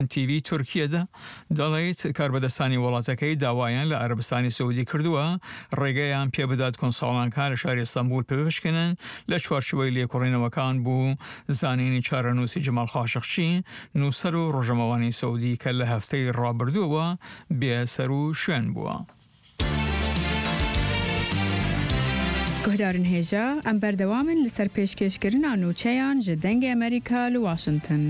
تیوی تورکیەدا دەڵێت کاربەدەستانی وڵاتەکەی داوایان لە عەربستانی سەعودی کردووە ڕێگەیان پێ بدات کۆنساڵانکان لە شاری ئەستەمبول پێبشکنن لە چوارچوبەی لێکۆڕینەوەکان بوو زانینی چارەنووسی جەمال خاشقچی نووسەر و ڕۆژەمەوانی سەعودی کە لە هەفتەی ڕابردووەوە بێسەر و شوێن بووە. گۆدارن هێژە ئەم بەردەوامن لەسەر پێشکەشکردنا نووچەیان ji dengê Amerîka li Washington.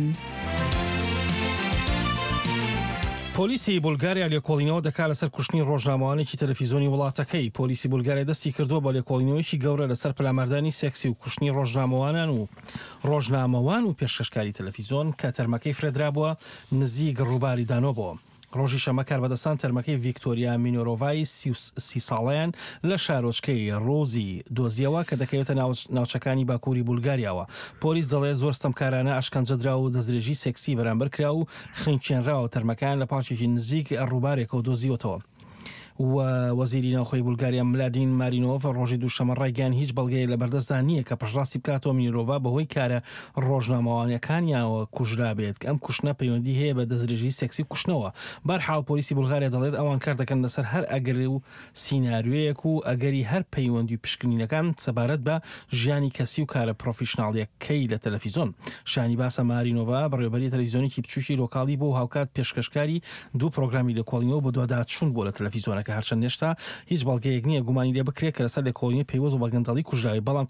پۆلیسی بولگاریا لێکۆڵینەوە دەکات لەسەر کوشتنی ڕۆژنامەوانێکی تەلەڤیزۆنی وڵاتەکەی. پۆلیسی بولگاریا دەستی کردووە بە لێکۆڵینەوەیەکی گەورە لەسەر پەلامەردانی سێکسی و کوشتنی ڕۆژنامەوان و پێشکەشکاری تەلەڤیزۆن کە تەرمەکەی فرێدرا بووە نزیک ڕووباری دانۆبەوە. ڕۆژی شەمە کاربەدەستان تەرمەکەی ڤیکتۆریا مینۆرۆڤای 30 ساڵەیان لە شارۆچکەی ڕۆزی دۆزیەوە کە دەکەوێتە ناوچەکانی باکووری بولگاریاوە. پۆلیس دەڵێ زۆر ستەمکارانە ئاشکەنجەدرا و دەستدرێژی سێکسی بەرامبەر کرا و خنچێنراوە تەرمەکان لە پاچێکی نزیک ڕووبارێکەوە دۆزیوەتەوە. وەزیری ناوخۆی بولگاریا ملادین مارینۆڤ ڕۆژی دووشەمە ڕایگەیاند هیچ بەڵگەیەک لە بەردەستدا نییە کە پشتڕاستی بکاتەوە مینۆرۆڤا بەهۆی کارە ڕۆژنامەوانیەکانیانەوە کوژرا بێت کە ئەم کوشتنە پەیوەندی هەیە بە دەستدرێژی سێکسی کوشتنەوە. بەرحاڵ پۆلیسی بولگاریا دەڵێت ئەوان کار دەکەن لەسەر هەر ئەگەری و سیناریۆیەک و ئەگەری هەر پەیوەندی و پشکنینەکان سەبارەت بە ژیانی کەسی و کارە پرۆفیشناڵیەکەی لە تەلەڤیزۆن. شانی باسە مارینۆڤا بەڕێوەبەری تەلەڤیزۆنێکی بچووکی لۆکاڵی بۆ هاوکات پێشکەشکاری دوو پرۆگرامی لێکۆڵینەوە بە دوواداچوون بۆ لە تەلەڤیزۆنەکە هەرچەند هێشتا هیچ بەڵگەیەک نییە گومانی لێ بکرێت کە لەسەر لێکۆڵینەوەی پەیوەست بە گەندەڵی کوژراوی. بەڵام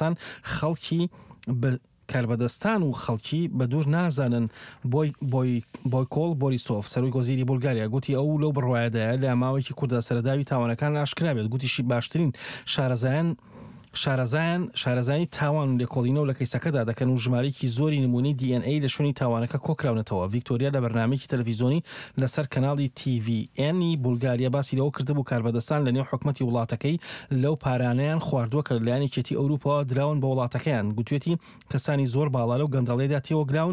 کاربەدەستان و خەڵکی بە دوور نازانن بۆیکۆڵ بۆریسۆف سەرۆی وەزیری بولگاریا گوتی ئەو لەو بڕوایەدایە لە ماوەیەکی کووردا سەرەداوی تاوانەکان ئاشکرا بێت. گوتیشی باشترین شارەزانی تاوان و لێکۆڵینەوە لە کەیسەکەدا دەکەن و ژمارەیەکی زۆری نمونەی DNA لە شوێنی تاوانەکە کۆکراونەتەوە. ڤیکتۆریا لە بەرنامەیەکی تەلەڤیزۆنی لەسەر کەناڵی TVN بولگاریا باسی لەوە کردبوو کاربەدەستان لە نێو حکومەتی وڵاتەکەی لەو پارانەیان خواردووە کە لەلایەنی کێتی ئەوروپا دراون بە وڵاتەکەیان. گوتوێتی کەسانی زۆر باڵا لەو گەندەڵێدا تێوەگراون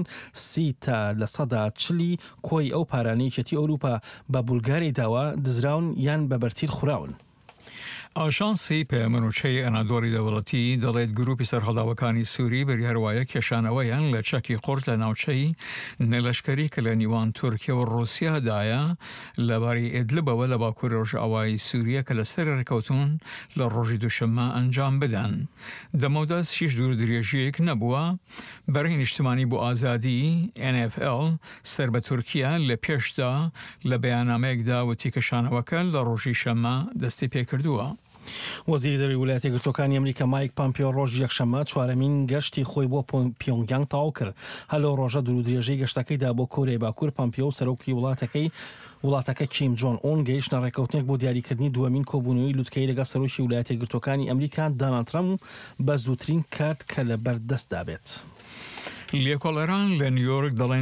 30% کۆی ئەو پارانەی کێتی ئەوروپا بە بولگاری داوە دزراون یان بە بەرتیل خوراون. ئاژانسی پەیامەنووچەی ئەنادۆڵی دەوڵەتی دەڵێت گروپی سەرهەڵداوەکانی سووری بەریهەروایە کێشانەوەیان لە چەکی قورد لە ناوچەی نەلەشکەری کە لە نیوان تورکیا و ڕووسیادایە لەباری ئیدلبەوە لە باکووری ڕۆژئاوایی سووریە کە لەسەر ڕێکەوتون لە ڕۆژی دووشەممە ئەنجام بدەن. دەمەودەست هیچ دوور درێژیەک نەبووە. بەرهەی نیشتمانی بۆ ئازادی NFL سەر بە تورکیا لە پێشدا لە بەیاننامەیەکدا وتی کەشانەوەکە لە ڕۆژی شەممە دەستی پێکردووە. وەزیری دەروی ویلایەتە یەکگرتووەکانی ئەمریکا مایک پامپیۆ ڕۆژی یەکشەممە چوارەمین گەشتی خۆی بۆ پیۆنگیانگ تاو کرد. هەلۆ ڕۆژە دوور و درێژەی گەشتەکەیدا بۆ کۆرەی باکوور پامپیۆ و سەرۆکی وڵاتەکە کیم جۆن ئۆن گەیشتە ڕێکەوتنێک بۆ دیاریکردنی دووەمین کۆبوونەوەی لوتکەی لەگەڵ سەرۆکی ویلایەتە یەکگرتووەکانی ئەمریکا دۆناڵد ترامپ بە زووترین کات کە لە بەردەستدا بێت. لێکۆڵەران لە نیویۆرک دەڵێن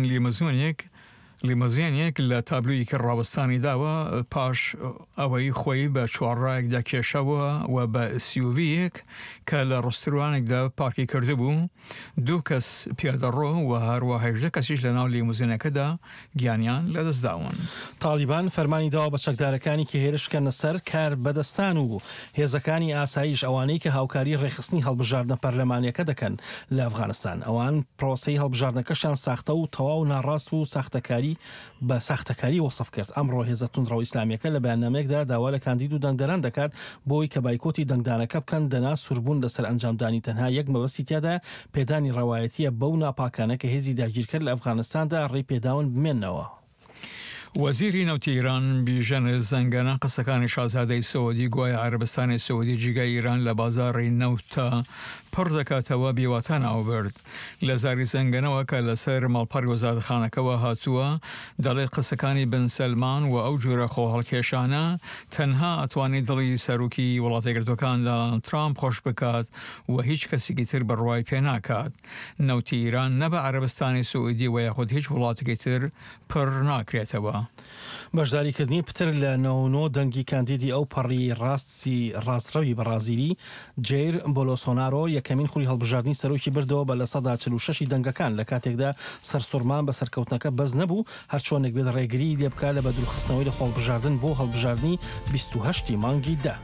لیمۆزینێک لە تابلووی کە ڕاوەستانی داوە پاش ئەوەی خۆی بە چوارڕایەکدا کێشەوە و بە SUV-یەک کە لە ڕستوانێکدا پارکی کرده بوو. دوو کەس پیادەڕۆ و هەروە 18 کەسیش لە ناو لیمۆزینەکەدا گیانیان لەدەستداون. تالیبان فەرمانی داوە بە چەکدارەکانی کە هێرش بکەنە سەر کاربەدەستان و هێزەکانی ئاسایش ئەوانەی کە هاوکاری ڕێخستنی هەڵبژاردنە پەرلەمانیەکە دەکەن لە ئەفغانستان. ئەوان پرۆسەی هەڵبژاردنەکەشان ساختە و تەواو ناڕاست و بە ساختەکاری وەسف کرد. ئەمڕۆ هێزە توندڕەوی ئیسلامیەکە لە بەیاننامەیەکدا داوا لە کاندید و دەنگدەران دەکات بۆی کە بایکۆتی دەنگدانەکە بکەن دەنا سوربوون لەسەر ئەنجامدانی تەنها یەک مەبەستی تیادا پێدانی ڕەوایەتیە بەو ناپاکانە کە هێزی داگیرکرد لە ئەفغانستاندا ڕێی پێداون بمێننەوە. وەزیری نەوتی ئیران بیژەنە زەنگەنە قسەکانی شازادەی سەعودی گوایە عەربستانی سەعودی جیگای ئیران لە بازاڕی نەوتە پڕ دەکاتەوە بێواتان ئاوبرد. لە زاری زەنگەنەوە کە لەسەر ماڵپەڕی وەزارەتخانەکەەوە هاتووە دەڵێت قسەکانی بن سەلمان و ئەو جۆرە خۆهەڵکێشانە تەنها ئەتوانێت دڵی سەرۆکی وڵاتە یەکگرتووەکان دۆناڵد ترامپ خۆش بکات و هیچ کەسێکی تر بڕوای پێ ناکات. نەوتی ئیران نە بە عەربستانی سەعودی و یاخود هیچ وڵاتێکی تر پڕ ناکرێتەوە. بەشداریکردنی پتر لە نەوەنۆ دەنگی کاندیدی ئەو پەڕی ڕاستڕەوی بەرازیلی جەیر بۆلۆسۆنارۆ یەکەمین خولی هەڵبژاردننی سەرۆکی بردەوە بە لە 46 دەنگەکان لە کاتێکدا سەرسوورمان بە سەرکەوتنەکە بەز نەبوو هەرچۆنێک بێت ڕێگری لێ بکات لە بە دوورخستنەوەی لە خۆڵبژاردن بۆ هەڵبژاردننی 28 مانگی دا.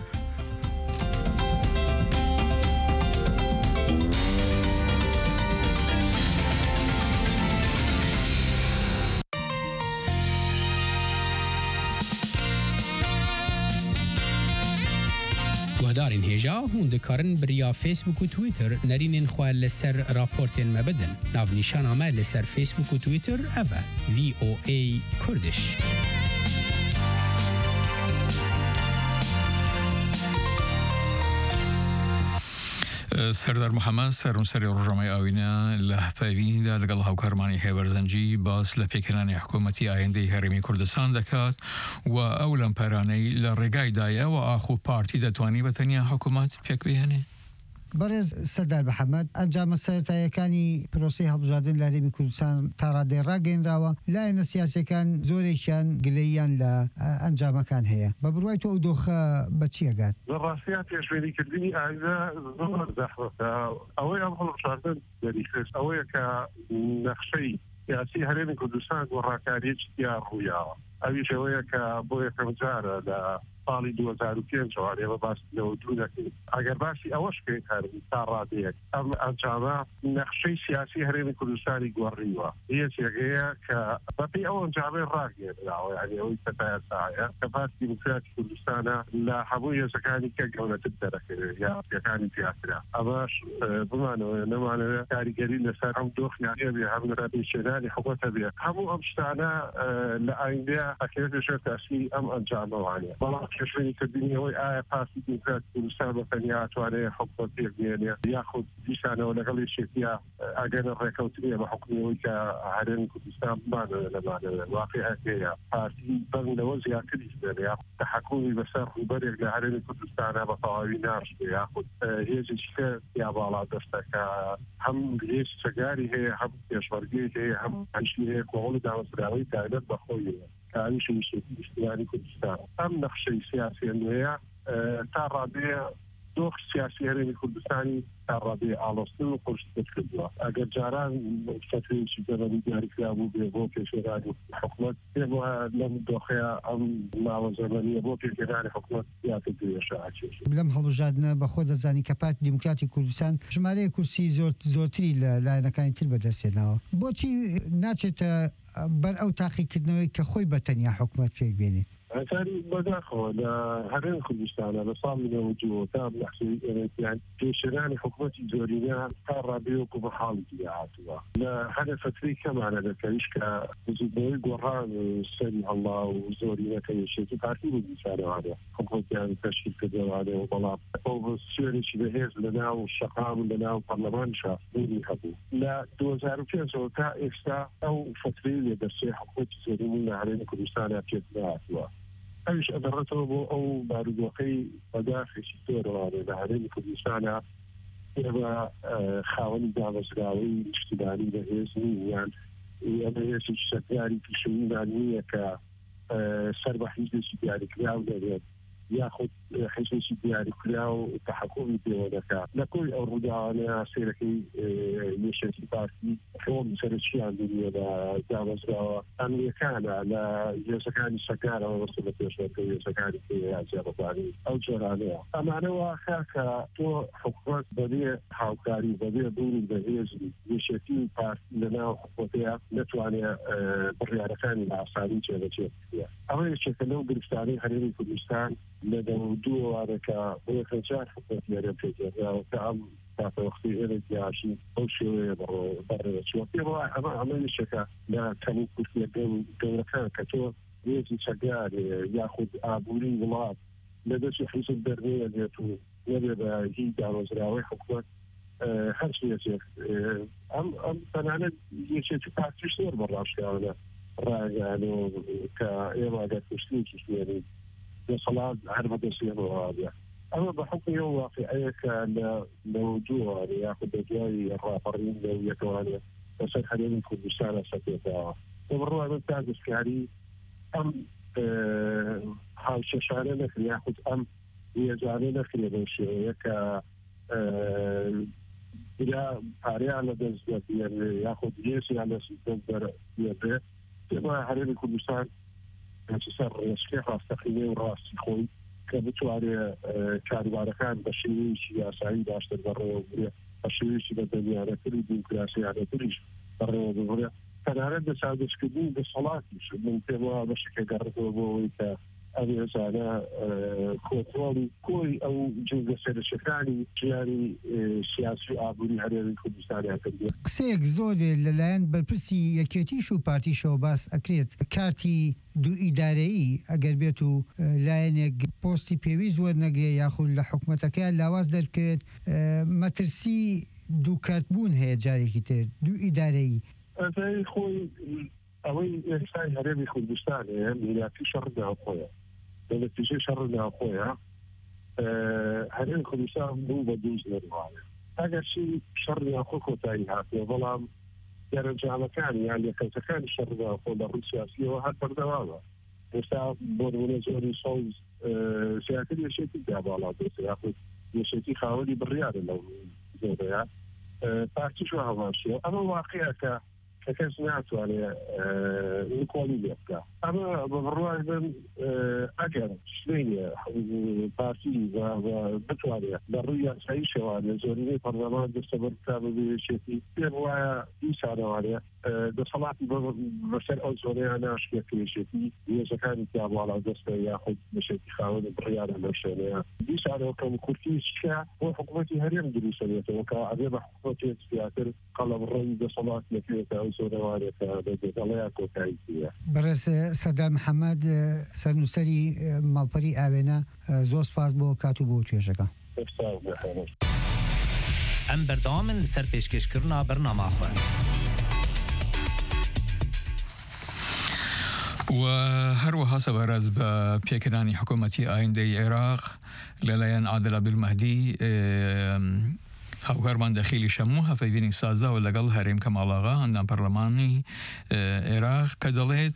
آگاهدارین هیجا هون دکارن بریا فیسبوک و تویتر نرینین خواه لسر راپورتین مبدن ناو نیشان آمه لسر فیسبوک و تویتر اوه VOA کردش. سردار محمد سەرنووسەری ڕۆژنامەی ئاوینە لە هەپەیوینیدا لەگەڵ هاوکارمانی هێبەرزەنجی باس لە پێکەنانی حکوومەتی ئایندەی هەرێمی کوردستان دەکات و ئەو لەمپەرانەی لە ڕێگایدایە و ئاخو پارتی دەتوانی بەتەنیا حکوومەت پێک بهێنێ. بەڕێز سەردار محەممەد ئەنجامە سەرەتاییەکانی پرۆسی هەڵبژاردن لە هەرێمی کوردستان تا ڕادێ ڕاگەیەنراوە لایەنە سیاسیەکان زۆرێکیان گلەییان لە ئەنجامەکان هەیە بە بڕوای تۆ ئەو دۆخە بە چیەگات؟ ڕاستیات پێشبینیکردنی ئاینە زۆر زەحمەتە ئەوەی ئەم هەڵبژاردن دەریخست ئەوەیە کە نەخشەی سیاسی هەرێمی کوردستان گۆڕاکاریەکی دیار ڕوویاوە ئەویش ئەوەیە کە بۆ یەکەم جارە لە ساڵی 2005 ئێوە باسی لەوە دوو دەکەین ئەگەر باسی ئەوەش بکەین هەرمی تا ڕادەیەک ئەم ئەنجامە نەخشەی سیاسی هەرێمی کوردستانی گۆڕیوە هیچێکەیە کە بەپێی ئەو ئەنجامەی ڕاگەێنراوە یعنی ئەوەی کەتایە سایە کە باسی دیموکراتی کوردستانە لە هەموو هێزەکانی کە گەورەتر دەرەکەوێت یا یەکانی تیاترا ئەمەش بمانەوە نەمانەوێت کاریگەری لەسەر ئەم دۆخنیانە بێ هەم لە پێشێنانی حکومەتە بێ هەموو ئەم شتانە لە ئایندەیە ئەکرێت ژێر تاسی ئەم ئەنجامەوانە بەڵام پێشبینیکردنی ئەوەی ئایا پارتی دیموکراتی کوردستان بەتەنیا ئەتوانێت حکومەت پێک بهێنێ یاخود دیسانەوە لەگەڵ یەکێتیا ئەگەنە ڕێکەوتنیە بە حکومیەوەی کە هەرێمی کوردستان بمانەوە لەمانەوە واقعیت هەیە پارتی بەنگەوە زیاتری دەبێت یاخود تەحکومی بەسەر ڕووبەرێک لە هەرێمی کوردستانە بە تەواوی ناشبێ یاخود هێزێکی یا باڵا دەستەکە هەم هێز چەگاری هەیە هەم پێشمەرگەی هەیە هەم هەنشی هەیە کۆڵی دامەزراوەی تایبەت بەخۆیەوە کاویش وشێتی گشتیانی کوردستان ئەم نەخشەی سیاسی نوێیە تا ڕادەیە دۆخ سیاسی هەرێمی کوردستانی تا ڕادەیە ئاڵۆستن و قورستت کردووە ئەگەر جاران فتوێکی دەبەری دیاریکرا بوو بێ بۆ پێشێرانی حکومەت پێم وایە لەم دۆخەیە ئەم ماوە زەمەنیە بۆ پێشێرانی حکومەت زیاتر درێژە ئاچێت لەم هەڵبژاردنە بەخۆ دەزانی کە پارتی دیموکراتی کوردستان ژمارەیە کورسی زۆرتری لە لایەنەکانی تر بەدەستێناوە بۆچی ناچێتە بەر ئەو تاقیکردنەوەی کە خۆی بەتەنیا حکومەت پێک بێنێت ئەتاری بەداخەوە لە هەرێمی کوردستانە لە ساڵی 92 تا بەحسیان پێشێرانی حکومەتی زۆرینە تا ڕابێوەکو بە حاڵی هاتووە لە هەرە فتری کەمانە دەکەویش کە زودبەوەی گۆڕان سەری هەڵا و زۆرینەکە یەشێتی پارتی بوو دیسانەوانە حکومەتیان تەشکیل کردەوانێ و بەڵام ئەو سوێنێکی بەهێز لەناو شەقام و لەناو پەرلەمانشا بوونی هەبوو لە 2005 تا ئێستا ئەو فتری لێ دەرسێ حکومەتی زۆرینی لە هەرێمی کوردستانە پێک هاتووە ئەوش ئەدەڕێتەوە بۆ ئەو بارودۆخەی بەداخێکی زۆرەوانێ لە هەرێمی کوردستانە ئێمە خاوەنی دامەزراوەی نیشتیدانی بەهێز نیان ئەمە هێزێکی سەرداری پیشەویمان نییە کە سەر بە حیزبێکی دیاریکراو دەبێت یاخود حیزبێکی دیاریکرا و تەحکومی پێوە دەکات لە کۆی ئەو ڕووداوانەیە سێرەکەی یەشێتی پارتی خۆم سەرچیان بینیە لە دامەزراوە ئەمریکانە لە هێزەکانی سەکارەوە وەستە لە پێشەکە هێزەکانی پێیاجیابانی ئەو جۆرانەیە ئەمانەوە کە تۆ حکومەت بەبێ هاوکاری بەبێ بوونی بەهێزی یەشێتی پارتی لەناو حکومەتەیە نەتوانێت بڕیارەکانی لە ئاسانی جێبەجێ بکرێت ئەوە یەکێکە لەو گرفتانەی هەرێمی کوردستان لە دەوردووەوارەکە بۆ یەکجار حکومەتی هەرێم پێگەڕاوە کە ئەم تاپەوەختی هێرێکیاشی ئەو شێوەیە بەڕێوەچوە پێم وایە ئەمە یەکێکە لە کەمی کورتیە گەورەکان کە تۆ هێزی چەگار یاخود ئابووری وڵات لە دەستی حیزب دەرنەیە دێت و نەبێ بە هی دامەزراوەی حکومەت هەر یەکێک ئەم تەنانەت یەکێکی پارتیش زۆر بەڕاشکاوە ڕاگەیانەوە کە ئێمە ئەگەر کوشتێکی شوێنی دەسەڵات هەر بەدەستێنەوە ئەمە بە حکمی ئەو واقعەیە کە لە وجووانە یاخود بە دوای ڕاپەڕین لە یەکەوانێ بەسەر هەرێمی کوردستانە سەپێتەوە بڕوا من تا دەستکاری ئەم هاوچەشانە نەکرد یاخود ئەم هێزانە نەکرێ بەو شێوەیە کە برا پاریان لە دەست دەبێن یاخود هێزیان لە دەست دەبێ پێما هەرێمی کوردستان سەر ڕێسکەی ڕاستەقینەی و ڕاستی خۆی کە بتوانێت کاروبارەکان بە شێوەیەکی یاسایی باشتر بەڕێوە بڕێ بە شێوەیەکی بە دەمیانەتر و دیموکراسیانەتریش بەڕێوە ببڕێ تەنانەت دەسادەستکردنی دەسەڵاتیش من پێم وایە بەشێکە گەڕێتەوە بۆ ئەوەی کە ئەوێ زانە کۆنترۆڵی کۆی ئەو جوگە سەرشەکانی ژیانی سیاسی و ئابووری هەرێمی کوردستانیان کردووە. قسەیەک زۆر لەلایەن بەرپرسی یەکێتیش و پارتیشەوە باس ئەکرێت کارتی دوو ئیدارەیی ئەگەر بێت و لایەنێک پۆستی پێویست وەرنەگرێ یاخود لە حکوومەتەکەیان لاواز دەرکرێت مەترسی دوو کارتبوون هەیە جارێکی تر دوو ئیدارەیی ئەزای خۆی ئەوەی ئێستای هەرێمی کوردستانەیە میراتی شەڕ ناوخۆیە لە نەتیجەی شەڕ ناوخۆیە هەرێمی کوردستان بوو بە دووز نەروانە ئەگەر چی شەڕ ناوخۆ کۆتایی هاتووە بەڵام دەرەنجامەکانی یان یەکەوتەکانی شەڕ ناوخۆ لە ڕووی سیاسیەوە هەر بەردەوامە ئێستا بۆ نمونە زۆری سەوز زیاتر یەشێتی داباڵا دێتە یاخود یەشێتی خاوەنی بڕیارە لەو زۆرەیە پارتیش و هەڵاشیە ئەمە واقعە کە کەس ناتوانێت کۆڵی لێ بکە ئەمە بەڕوای بن ئەگەر شوێنێ پارتی بتوانێت بە ڕووی یاسایی شێوانێ زۆرینەی پەرلەمان دەستەبەر بکا بێشێتی پێم وایە دیسانەوانێ دەسەڵاتی بەسەر ئەو زۆرەیان ناشکێت کێشێتی وێژەکانی پیاواڵا دەستە یاخود بەشێتی خاوەنی بڕیارە لەو شوێنەیە دیسانەوە کەم کورتی چکە بۆ حکوومەتی هەرێم دروستەبێتەوە کە ئەبێ بە حکوومەتێک زیاتر قەڵەمڕەوی دەسەڵات لەکوێتەوە زۆرەوانێتە دەڵەیە کۆتاییە بەڕێز سەدام محەممەد سەرنووسەری ماڵپەری ئاوێنە زۆر سپاس بۆ کات و بۆ توێژەکە ئەم بەردەوامن لەسەر پێشکەشکردنا بەرنامەخۆ و هەروەها سەبارەت بە پێکردانی حکوومەتی ئایندەی عێراق لەلایەن عادل عەبدولمەهدی هاوکارمان دەخیلی شەموو هەفەیبینی سازاوە لەگەڵ هەرێم کەماڵاغا ئەندام پەرلەمانی عێراق کە دەڵێت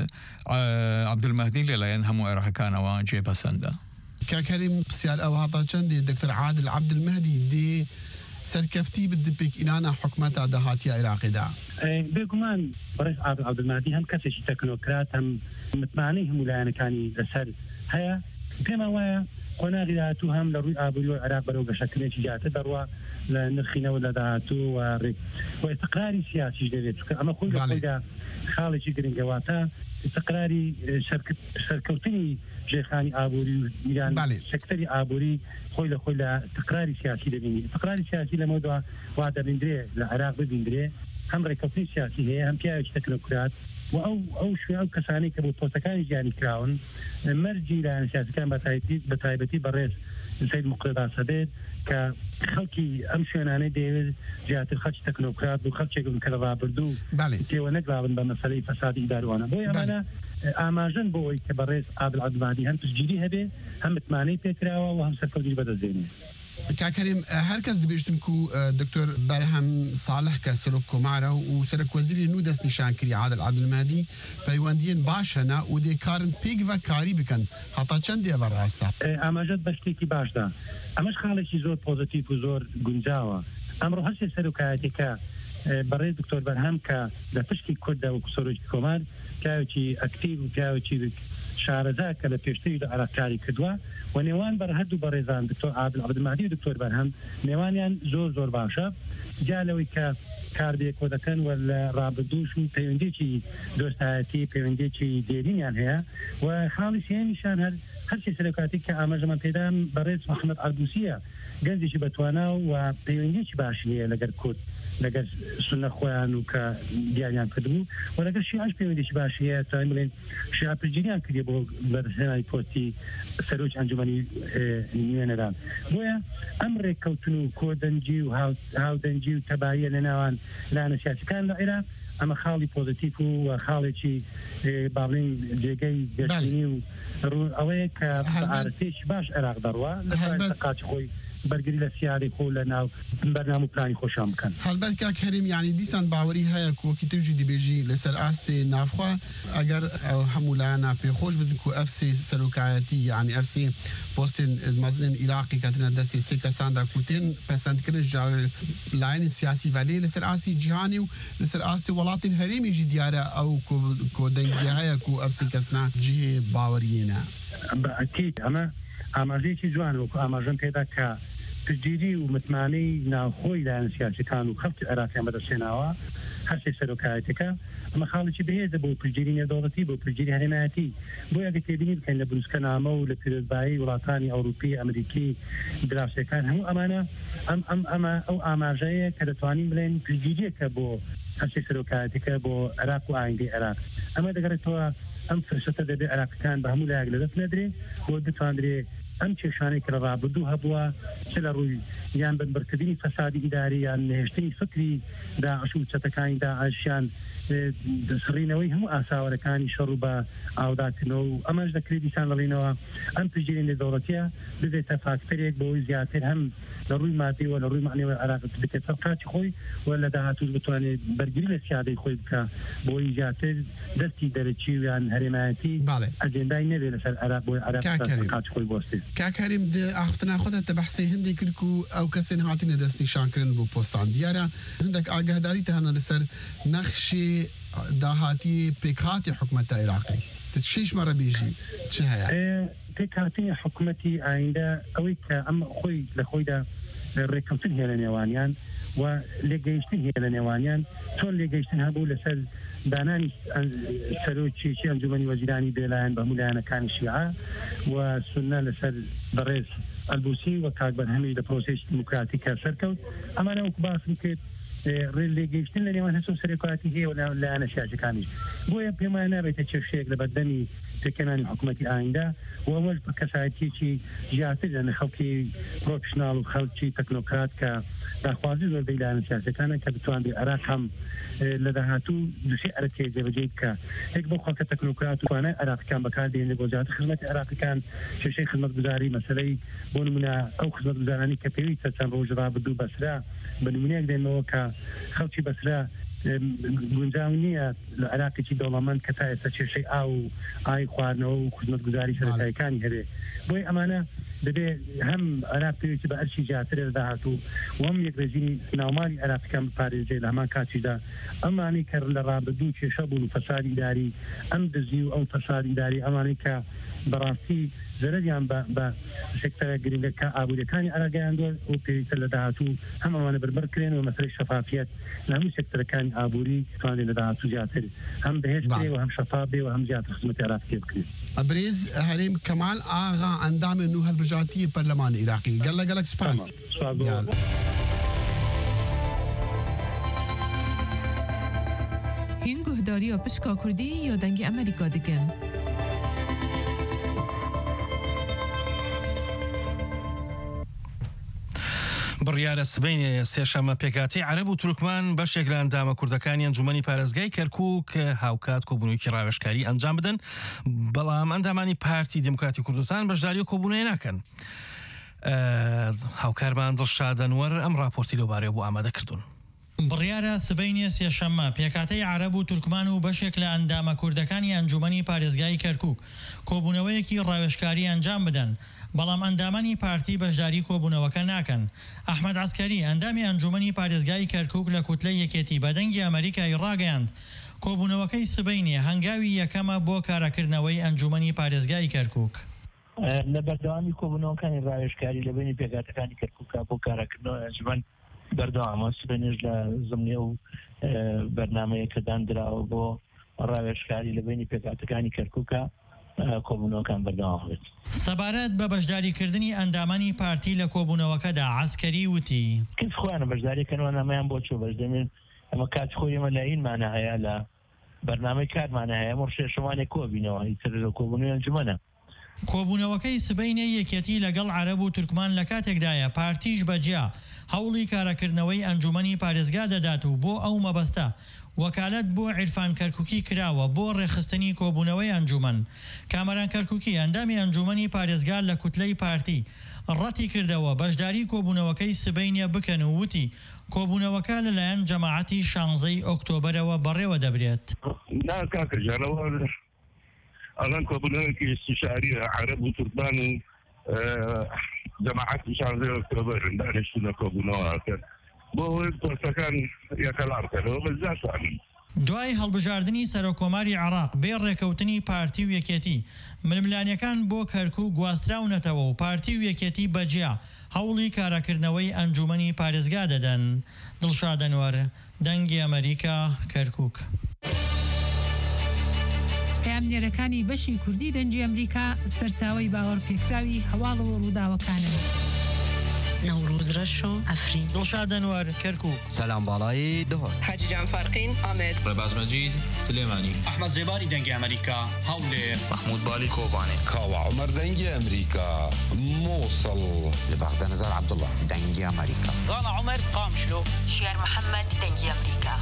عەبدولمەهدی لەلایەن هەموو عێراقەکانەوە جێپەسەندە. کاکەریم پرسیار ئەو هاتە چەندێ دکتۆر عادل عەبدولمەهدی دێ سەرکەفتی بدپێک ئینانە حکومەتە داهاتیە عێراقیدا بێگومان بەڕێز عادل عەبدولمەهدی هەم کەسێکی تەکنۆکرات هەم متمانەی هەموو لایەنەکانی لەسەر هەیە پێم وایە قۆناغی داهاتوو هەم لە ڕووی ئابووری و عێراق بەرەو گەشەکردنێکی جیاتر دەڕوا لە نرخینەوە لە داهاتوو و استقراری سیاسیش دەوێت ئەمە خۆی لەخۆیدا خاڵێکی گرنگەواتە استقراری سەرکەوتنی ژێرخانی ئابووری و میران سەکتەری ئابووری خۆی لە خۆی لە استقراری سیاسی دەبینی استقراری سیاسی لەمەوەدا وا دەبیندرێ لە عێراق ببیندرێ هەم ڕێکەوتنی سیاسی هەیە هەم پیاوێکی تەکنۆکرات و ئەو شوێ ئەو کەسانی کە بۆ پۆستەکانی ژیانی کراون مەرجی لایەنە سیاسیەکان بە تایبەتی بەڕێز سید مقتدا سەدێت کە خەڵکی ئەم شوێنانەی دەیەوێت زیاتر خەڵکی تەکنۆکرات و خەڵکێکن کە لە ڕابردوو تێوە نەگرابن بە مەسەلەی فەسادی ئیداروانە بۆی ئەمانە ئاماژەن بۆ ئەوەی کە بەڕێز عادل عەبدولمەهدی هەم پشتگیری هەبێ هەم متمانەی پێکراوە و هەم سەرکەوتنی بەدەستێنێ. کاکەریم هەرکەس دەبێشتن و دکتۆر بەرهەم ساڵح کە سەرۆک کۆمارە و سەرۆک وەزیری نو دەست نیشانکردی عادل عەبدولمەهدی پەیوەندیان باشەنە و دێکارن پێک و کاری بکەن هەتا چەندێ بەڕاستە ئاماژەت بە شتێکی باشدا ئەمەش خاڵێکی زۆر پۆزیتیڤ و زۆر گونجاوە ئەمڕۆ هەرچێ سەرۆکایەتێکە بەڕێز دکتۆر بەرهەم کە لە پشتی کورددا و سەرۆکی کۆمار پیاوێکی ئەکتیڤ و پیاوێکی شارەزا کە لە پێشتری لە عێراقکاری کردووە و نێوان بەر هەردوو بەڕێزان دکتۆر عادل عەبدولمەهدی و دکتۆر بەرهەم نێوانیان زۆر باشە جالەوەی کە کار بێکۆ دەکەن و لە ڕابردووش و پەیوەندێکی دۆستایەتی پەیوەندێکی دێرینیان هەیە و خاڵی سێنیشان هەرچی سەرۆکاتی کە ئاماژەمان پێدا بەڕێز محەممەد عەربوسیە گەنجێکی بەتوانا و پەیوەندێکی باشی هەیە لەگەر کورد لەگەر سونە خۆیان و کە دیاریان کردبوو و لەگەر شیعەش پەیوەندێکی باشی هەیە تا بڵێن شیعە پشتگیریان کردێ بۆ بەرهێنانی پۆستی سەرۆکی ئەنجومەنی نوێنەران بۆیە ئەم ڕێککەوتن و کۆدەنجی و هاودەنجی و تەباییە لە ناوان لایەنە سیاسیەکان لە عێراق ئەمە خاڵی پۆزیتیڤ و خاڵێکی باڵین جێگەی گەشتنی و ئەوەیە کە عارەتێکی باش عێراق دەڕوا لە قاچی خۆی بەرگری لە سیاری خۆ لە ناو بەرنامە و پلانی خۆشان بکەن هەڵبەت کاکەریم یعنی دیسان باوەری هەیە وەکی توژی دیبێژی لەسەر ئاسێ نافخوا ئەگەر هەموو لایەنە پێخۆش بدن و ئەفسێ سەرۆکایەتی یعنی ئەفسێ پۆستێن مەزنن عێراقی کاتنە دەستی سێ کەساندا کوتێن پەسەندکردن لایەنی سیاسی ڤەلێ لەسەر ئاسی جیهانی و لەسەر ئاستی وڵاتین هەرێمیژی دیارە ئەو کۆدەنگی هەیە و ئەفسی کەسنا جێ باوەریێنە بەئەکید ئەمە ئاماژەیەکی جوان وەکو ئاماژەم پێدا کە پشتگیری و متمانەی ناوخۆی لایەنە سیاسیەکان و خەڵکی عێراقیان بەدەستێناوە هەرسێ سەرۆکایەتەکە ئەمە خاڵێکی بەهێزە بۆ پشتگیری نێودەوڵەتی بۆ پشتگیری هەرێمایەتی بۆ ئەگە تێبینی بکەن لە بروسکەنامە و لە پیرۆزبایی وڵاتانی ئەوروپی ئەمریکی دراوسەکان هەموو ئەمانە ئەمە ئەو ئاماژەیە کە دەتوانین بڵێن پشتگیریەکە بۆ هەرسێ سەرۆکایەتەکە بۆ عێراق و ئایندەی عێراق ئەمە دەگەڕێتەوە ئەم فرسەتە دەبێت عێراقیەکان بە هەموو لایەک لەدەست نەدرێ بۆ بتوانرێ ئەم کێشانەی کە لە ڕابردوو هەبووە چ لە ڕووی یان بنبەرکردنی فەسادی ئیداری یان نهێشتنی فکری داعش و چەتەکانی داعشیان دەسڕینەوەی هەموو ئاساوەرەکانی شەڕ و بە ئاوداکردنەوە و ئەمەش دەکرێت دیسان لەڵێنەوە ئەم پشتگیری نێودەوڵەتیە ببێتە فاکتەرێک بۆەوەی زیاتر هەم لە ڕووی مادی و لە ڕووی معنیەوەی عێراق بکرێتە قاچی خۆی و لە داهاتووش بتوانێت بەرگری لە سیادەی خۆی بکە بۆی زیاتر دەستی دەرەچی و یان هەرێمایەتی ئەجێندای نەبێت لەسەر عێراق بۆی عێراق قاچی خۆی بوەستێت کاکاریم ئاختنا خۆتە تە بەحسی هەندێک کرد و ئەو کەسێن هاتینە دەستی شانکردن بۆ پۆستان دیارە هەندێک ئاگاداری هەنە لەسەر نەخشی داهاتی پێکهاتی حکوومەتە عێراقی شش مەرە بێژی چ هەیە پێکهاتی حکوومەتی ئایندە ئەوەی کە ئەم خۆی لە خۆیدا ڕێککەوتن هەیە لە نێوانیان و لێگەیشتن هەیە لە نێوانیان چۆن لێگەیشتن هەبوو لەسەر دانانی سەرۆکیی ئەنجومەنی وەزیرانی بێلایەن بە هەموو لایەنەکانی شیعە و سونە لەسەر بەڕێز ئەلبوسی و کاک بەرهەمی لە پرۆسێسی دیموکراتیکە سەرکەوت ئەمانە وەکو باسم کرد لێگەیشتن لە نێوان هەسوو سەرۆکاتی هەیە و لایەنە سیاسەکانیش بۆیە پێمان نابێتە کێشەیەک لە بەردەمی پێکەنانی حکوومەتی ئایندە و ئەوەش بە کەسایەتیەکی زیاتر لەنە خەڵکی پرۆفشناڵ و خەڵکی تەکنۆکرات کە داخوازی زۆربەی لایەنە سیاسەکانە کە بتوانێت عێراق هەم لە داهاتوو دووسێ ئەرکێ جێبەجێ بکە یەک بۆ خەڵکە تەکنۆکرات و توانای عێراقیەکان بەکاردێنێت بۆ زیاتر خزمەتی عێراقیەکان کێشەی خزمەتگوزاری مەسەلەی بۆ نمونە ئەو خزمەتگوزارانی کە پێویستە چەند ڕۆژ ڕابردوو بەسرا بە نمونەیەک دێنەوە کە خەڵکی بەسرا گونجاو نییە لە عێراقێکی دەوڵەمەند کە تا ئێستا کێشەی ئای خواردنەوە و خزمەتگوزاری سەرەتاییەکانی هەبێ بۆی ئەمانە دەبێت هەم عێراق پێویستی بە ئەرشی زیاترە داهاتوو و هەم یەکڕێژینی ناومانی عێراقیەکان بپارێزێ لە هەمان کاتیشدا ئەمانی کە لە ڕابردوو کێشە بوون و فەسادی ئیداری ئەم دزی و ئەو فەسادی ئیداری ئەمانی کە بەڕاستی زەرەریان بە سێکتەرە گرنگەکە ئابوووریەکانی عێراقیاندوە و پێویستە لە داهاتوو هەم ئەوانە بەربەرکرێن و مەسەلەی شەفافیەت لە هەموو سێکتەرەکانی ئابووری توانێت لە داهاتوو زیاتر هەم بەهێز بێ و هەم شەفاف بێ و هەم زیاتر خزمەتی عێراق پێ بکرێت. ئەبرێز هەرێم کەمال ئاغا ئەندامی نو هەڵبژاتی پەرلەمانی عێراقی گەلەگەلەک سپاس. هین گهداری و پشکا کردی یا دنگ امریکا دکن. بڕیارە سبەینێ سێشەمە پێکاتی عەرەب و تورکمان بەشێک لە ئەندامە کوردەکانی ئەنجومەنی پارێزگای کەرکووک هاوکات کۆبوونەوەیەکی ڕاوێژکاری ئەنجام بدەن بەڵام ئەندامانی پارتی دموکراتی کوردستان بەشداری و کۆبوونەوەی ناکەن. هاوکارمان دڵشادەنوەر ئەم راپۆرتی لەوبارەیە بۆ ئامادە کردوون. بڕیارە سبەینێ سێشەممە پێکاتەی عەرەب و تورکمان و بەشێک لە ئەندامە کوردەکانی ئەنجومەنی پارێزگای کەرکووک کۆبوونەوەیەکی ڕاوێژکاری ئەنجام بدەن بەڵام ئەندامانی پارتی بەشداری کۆبوونەوەکە ناکەن. ئەحمەد عەسکەری ئەندامی ئەنجومەنی پارێزگای کەرکووک لە کوتلەی یەکێتی بەدەنگی ئەمریکای ڕاگەیاند کۆبوونەوەکەی سبەینێ هەنگاوی یەکەمە بۆ کارەکردنەوەی ئەنجومەنی پارێزگای کەرکووک. لە بەردەوامی کۆبوونەوەکانی ڕاوێژکاری لە بینی پێکاتەکانی کەرکووکە بۆ کارەکردنەوە ئەنجومەن بەردەوامە سبەینێش لە زمنێ و بەرنامەیە کە دانراوە بۆ ڕاوێژکاری لە بینی پێکاتەکانی کەرکووکە کۆبوونەوەکان بەردەوام بێت. سەبارەت بە بەشداریکردنی ئەندامانی پارتی لە کۆبوونەوەکەدا عەسکەری وتی کەس خۆیانە بەشداریکردنەوە نامەیان بۆ چوو بەشدەمێن ئەمە کات خۆی ئێمە لایینمانە هەیە لە بەرنامەی کارمانە هەیە ئەمە شێشەوانێک کۆبینەوە ئیتر لە کۆبوونەوەی ئەنجومەنە. کۆبوونەوەکەی سبەینێ یەکێتی لەگەڵ عەرەب و تورکمان لە کاتێکدایە پارتیش بەجیا هەوڵی کارەکردنەوەی ئەنجومەنی پارێزگا دەدات و بۆ ئەو مەبەستە وەکالەت بۆ عیرفان کەرکووکی کراوە بۆ ڕێخستنی کۆبوونەوەی ئەنجومەن. کامەران کەرکووکی ئەندامی ئەنجومەنی پارێزگا لە کوتلەی پارتی ڕەتی کردەوە بەشداری کۆبوونەوەکەی سبەینێ بکەن و وتی کۆبوونەوەکە لەلایەن جەماعەتی 16 ئۆکتۆبەرەوە بەڕێوە دەبرێت. الان کۆبوونەوەیەکی استیشاریە عەرەب و تورکمان و جەماعەتی 16 ئۆکتۆبەر دانیشتونە کۆبوونەوە کرد بۆ ئەوەی پۆستەکان یەکەڵام کردەوە بەزاتوانن دوای هەڵبژاردننی سەرۆکۆماری عێراق بێ ڕێکەوتنی پارتی و یەکێتی ململانیەکان بۆ کەرکووک گواستراونەتەوە و پارتی و یەکێتی بەجیا هەوڵی کاراکردنەوەی ئەنجومەنی پارێزگا دەدەن. دڵشاد ئەنوەر، دەنگی ئەمریکا، کەرکووک. پامنێرەکانی بەشی کوردی دەنگی ئەمریکا سەرچاوەی باوەڕ پێکراوی هەواڵەوە ڕووداوەکانن. نوروز رشو افرین. دڵشاد ئەنوەر، کەرکووک. سلام باڵایی دهۆر. حاجی جان فارقین ئامێد. ڕێباز مەجید سلێمانی. ئەحمەد زێباری دەنگی ئەمریکا هەولێر. محمود بالی کۆبانێ. کاوە عومەر دەنگی ئەمریکا مووسڵ. لباغداد نزار عبدالله دەنگی ئەمریکا. زانا عومەر قامشلۆ. شێر محەممەد دەنگی ئەمریکا.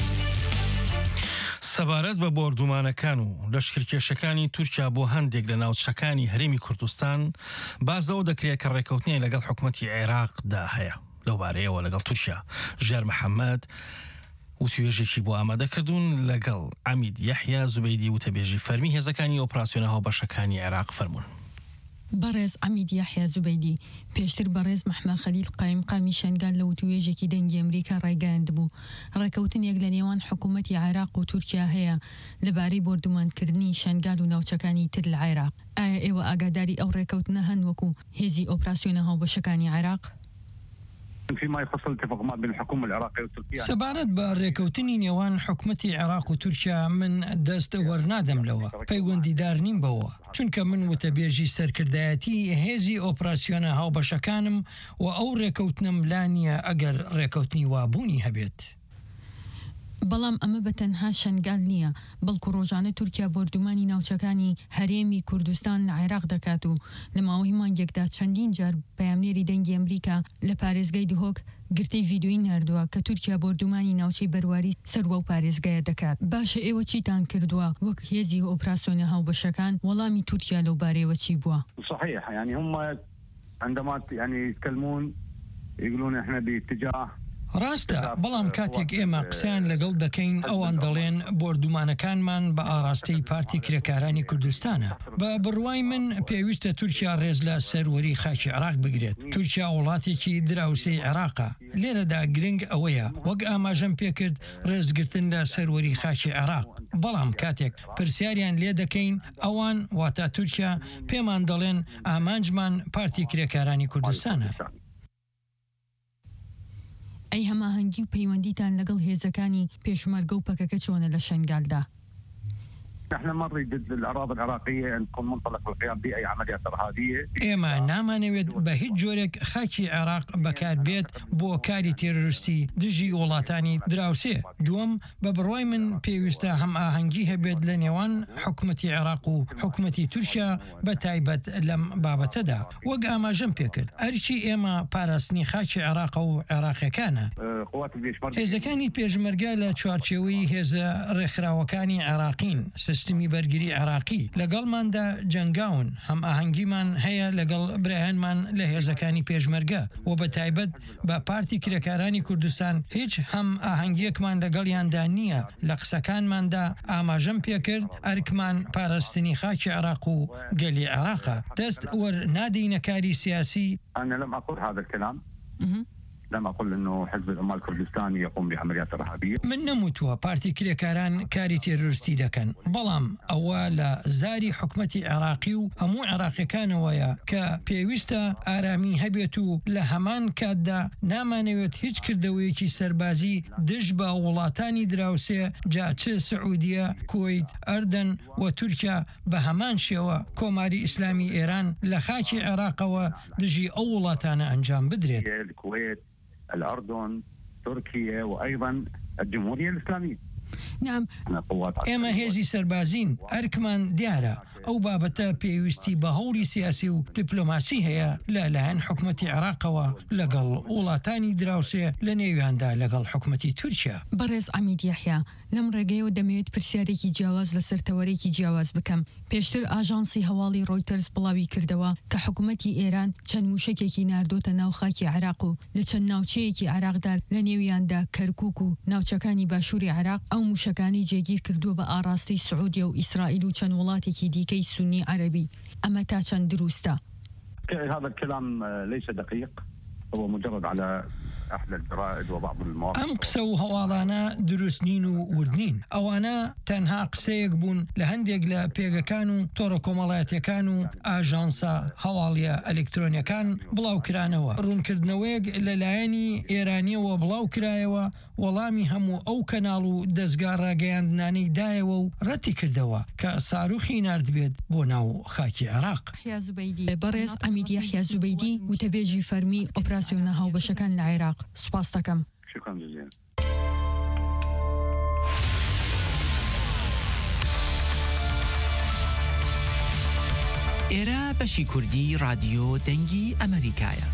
سەبارەت بە بۆردومانەکان و لەشکرکێشەکانی تورکیا بۆ هەندێک لە ناوچەکانی هەرێمی کوردستان بازەوە دەکرێت کە ڕێکەوتنی لەگەڵ حکوومەتی عێراقدا هەیە. لەو بارەیەوە لەگەڵ تورکیا ژێر محەممەد وتوێژێکی بۆ ئامادەکردوون لەگەڵ عەمید یەحیا زوبەیدی وتەبێژی فەرمی هێزەکانی ئۆپراسیۆنە هاوبەشەکانی عێراق فەرموون. بەڕێز عەمید یەحیا زوبەیدی پێشتر بەڕێز محمەد خەلیل قایمقامی شەنگال لە وتوێژێکی دەنگی ئەمریکا ڕایگەیاند بوو ڕێکەوتنێک لە نێوان حکوومەتی عێراق و تورکیا هەیە لەبارەی بۆردومانکردنی شەنگال و ناوچەکانی تر لە عێراق. ئایا ئێوە ئاگاداری ئەو ڕێکەوتنە هەن وەکو هێزی ئۆپراسیۆنە هاوبەشەکانی عێراق؟ فيما يخص الاتفاقات بين الحكومة العراقية وتركيا. سەبارەت بە ڕێکەوتنی نێوان حکوومەتی عێراق و تورکیا من دەست وەرنادەم لەوە پەیوەندیدار نیم بەوە چونکە من وتەبێژی سەرکردایەتی هێزی ئۆپراسیۆنە هاوبەشەکانم و ئەو ڕێکەوتنم لا نییە ئەگەر ڕێکەوتنی وابوونی هەبێت. بەڵام ئەمە بە تەنها شەنگال نییە بەڵکو ڕۆژانە تورکیا بۆردومانی ناوچەکانی هەرێمی کوردستان لە عێراق دەکات و لە ماوەی مانگێکدا چەندین جار بەیانێری دەنگی ئەمریکا لە پارێزگای دهۆک گرتەی ڤیدیۆیی نردووە کە تورکیا بۆردومانی ناوچەی بەرواری سەروە و پارێزگایە دەکات. باشە ئێوە چیتان کردووە وەک هێزی ئۆپراسیۆنە هاوبەشەکان وەڵامی تورکیا لەو بارەیەوە چی بووە؟ صحيح يعني هم عندما يعني يتكلمون يقولون احنا باتجاه ڕاستە بەڵام کاتێک ئێمە قسەیان لەگەڵ دەکەین ئەوان دەڵێن بۆردومانەکانمان بە ئاراستەی پارتی کرێکارانی کوردستانە. بە بڕوای من پێویستە تورکیا ڕێز لە سەروەری خاکی عێراق بگرێت. تورکیا وڵاتێکی دراوسەی عێراقە. لێرەدا گرنگ ئەوەیە وەک ئاماژەم پێکرد ڕێزگرتن لە سەروەری خاکی عێراق. بەڵام کاتێک پرسیاریان لێ دەکەین ئەوان واتە تورکیا پێمان دەڵێن ئامانجمان پارتی کرێکارانی کوردستانە. ئەی هەماهەنگی و پەیوەندیتان لەگەڵ هێزەکانی پێشمەرگە و پەکەکە چۆنە لە شەنگالدا؟ احنا ما نريد الاراضي العراقيه ان تكون منطلق للقيام باي عمليات ارهابيه. ئێمە نامانەوێت بە هیچ جۆرێک خاکی عێراق بەکار بێت بۆ کاری تێرۆریستی دژی وڵاتانی دراوسێ. دووەم بە بڕوای من پێویستە هەم ئاهەنگی هەبێت لە نێوان حکوومەتی عێراق و حکوومەتی تورکیا بە تایبەت لەم بابەتەدا وەک ئاماژەم پێکرد. ئەرچی ئێمە پاراستنی خاکی عێراق و عێراقیەکانە. هێزەکانی پێشمەرگە لە چوارچێوەی هێزە ڕێکخراوەکانی عێراقین سیستمی بەرگری عێراقی لەگەڵماندا جەنگاون هەم ئاهەنگیمان هەیە لەگەڵ برایانمان لە هێزەکانی پێشمەرگە و بە تایبەت بە پارتی کرێکارانی کوردستان هیچ هەم ئاهەنگیەکمان لەگەڵیاندا نییە. لە قسەکانماندا ئاماژەم پێکرد ئەرکمان پاراستنی خاکی عێراق و گەلی عێراقە. دەست وەرنادەینە کاری سیاسی. أنا لم أقل هذا الكلام. لم أقل أنه حزب العمال الكردستاني يقوم بعمليات إرهابية. من نەموتووە پارتی کرێکاران کاری تێرۆریستی دەکەن بەڵام ئەوە لە زاری حکوومەتی عێراقی و هەموو عێراقیەکانەوەیە کە پێویستە ئارامی هەبێت و لە هەمان کاتدا نامانەوێت هیچ کردەوەیەکی سەربازی دژ بە وڵاتانی دراوسێ جاچە سعودیە کوێیت ئەردەن و تورکیا بە هەمان شێوە کۆماری ئیسلامی ئێران لە خاکی عێراقەوە دژی ئەو وڵاتانە ئەنجام بدرێت. الأردن تركيا وأيضا الجمهورية الإسلامية. نعم ئێمە هێزی سەربازین ئەرکمان دیارە ئەو بابەتە پێویستی بە هەوڵی سیاسی و دیپلۆماسی هەیە لەلایەن حکوومەتی عێراقەوە لەگەڵ وڵاتانی دراوسێ لە نێویاندا لەگەڵ حکوومەتی تورکیا. بەڕێز عەمید یەحیا لەم ڕێگەیەوە دەمەوێت پرسیارێکی جیاواز لەسەر تەوەرێکی جیاواز بکەم. پێشتر ئاژانسی هەواڵی ڕۆیتەرز بڵاوی کردەوە کە حکوومەتی ئێران چەند موشکێکی ناردۆتە ناو خاکی عێراق و لە چەند ناوچەیەکی عێراقدا لە نێویاندا کەرکووک و ناوچەکانی باشووری عێراق ئەو موشەکانی جێگیر کردووە بە ئاراستەی سعودیە و ئیسرائیل و چەند وڵاتێکی دیکەی سونی عەرەبی. ئەمە تا چەند دروستە؟ هذا الكلام ليس دقيق. هو مجرد على ئەم قسە و هەواڵانە دروستنین و وردنین ئەوانە تەنها قسەیەک بوون لە هەندێک لە پێگەکان و تۆڕە کۆمەڵایەتیەکان و ئاژانسە هەواڵیە ئەلکترۆنیەکان بڵاوکرانەوە ڕوونکردنەوەیەک لەلایەنی ئێرانیەوە بڵاو کرایەوە وەڵامی هەموو ئەو کەناڵ و دەستگا ڕاگەیاندنانەی دایەوە و ڕەتی کردەوە کە ساروخی ناردبێت بۆ ناو خاکی عێراق. بەڕێز ئەمید یەحیا زوبەیدی وتەبێژی فەرمی ئۆپراسیۆنە هاوبەشەکان لە عێراق. سوپاس دەکەم. ئێرە بەشی کوردی رادیۆ دەنگی ئەمریکایە.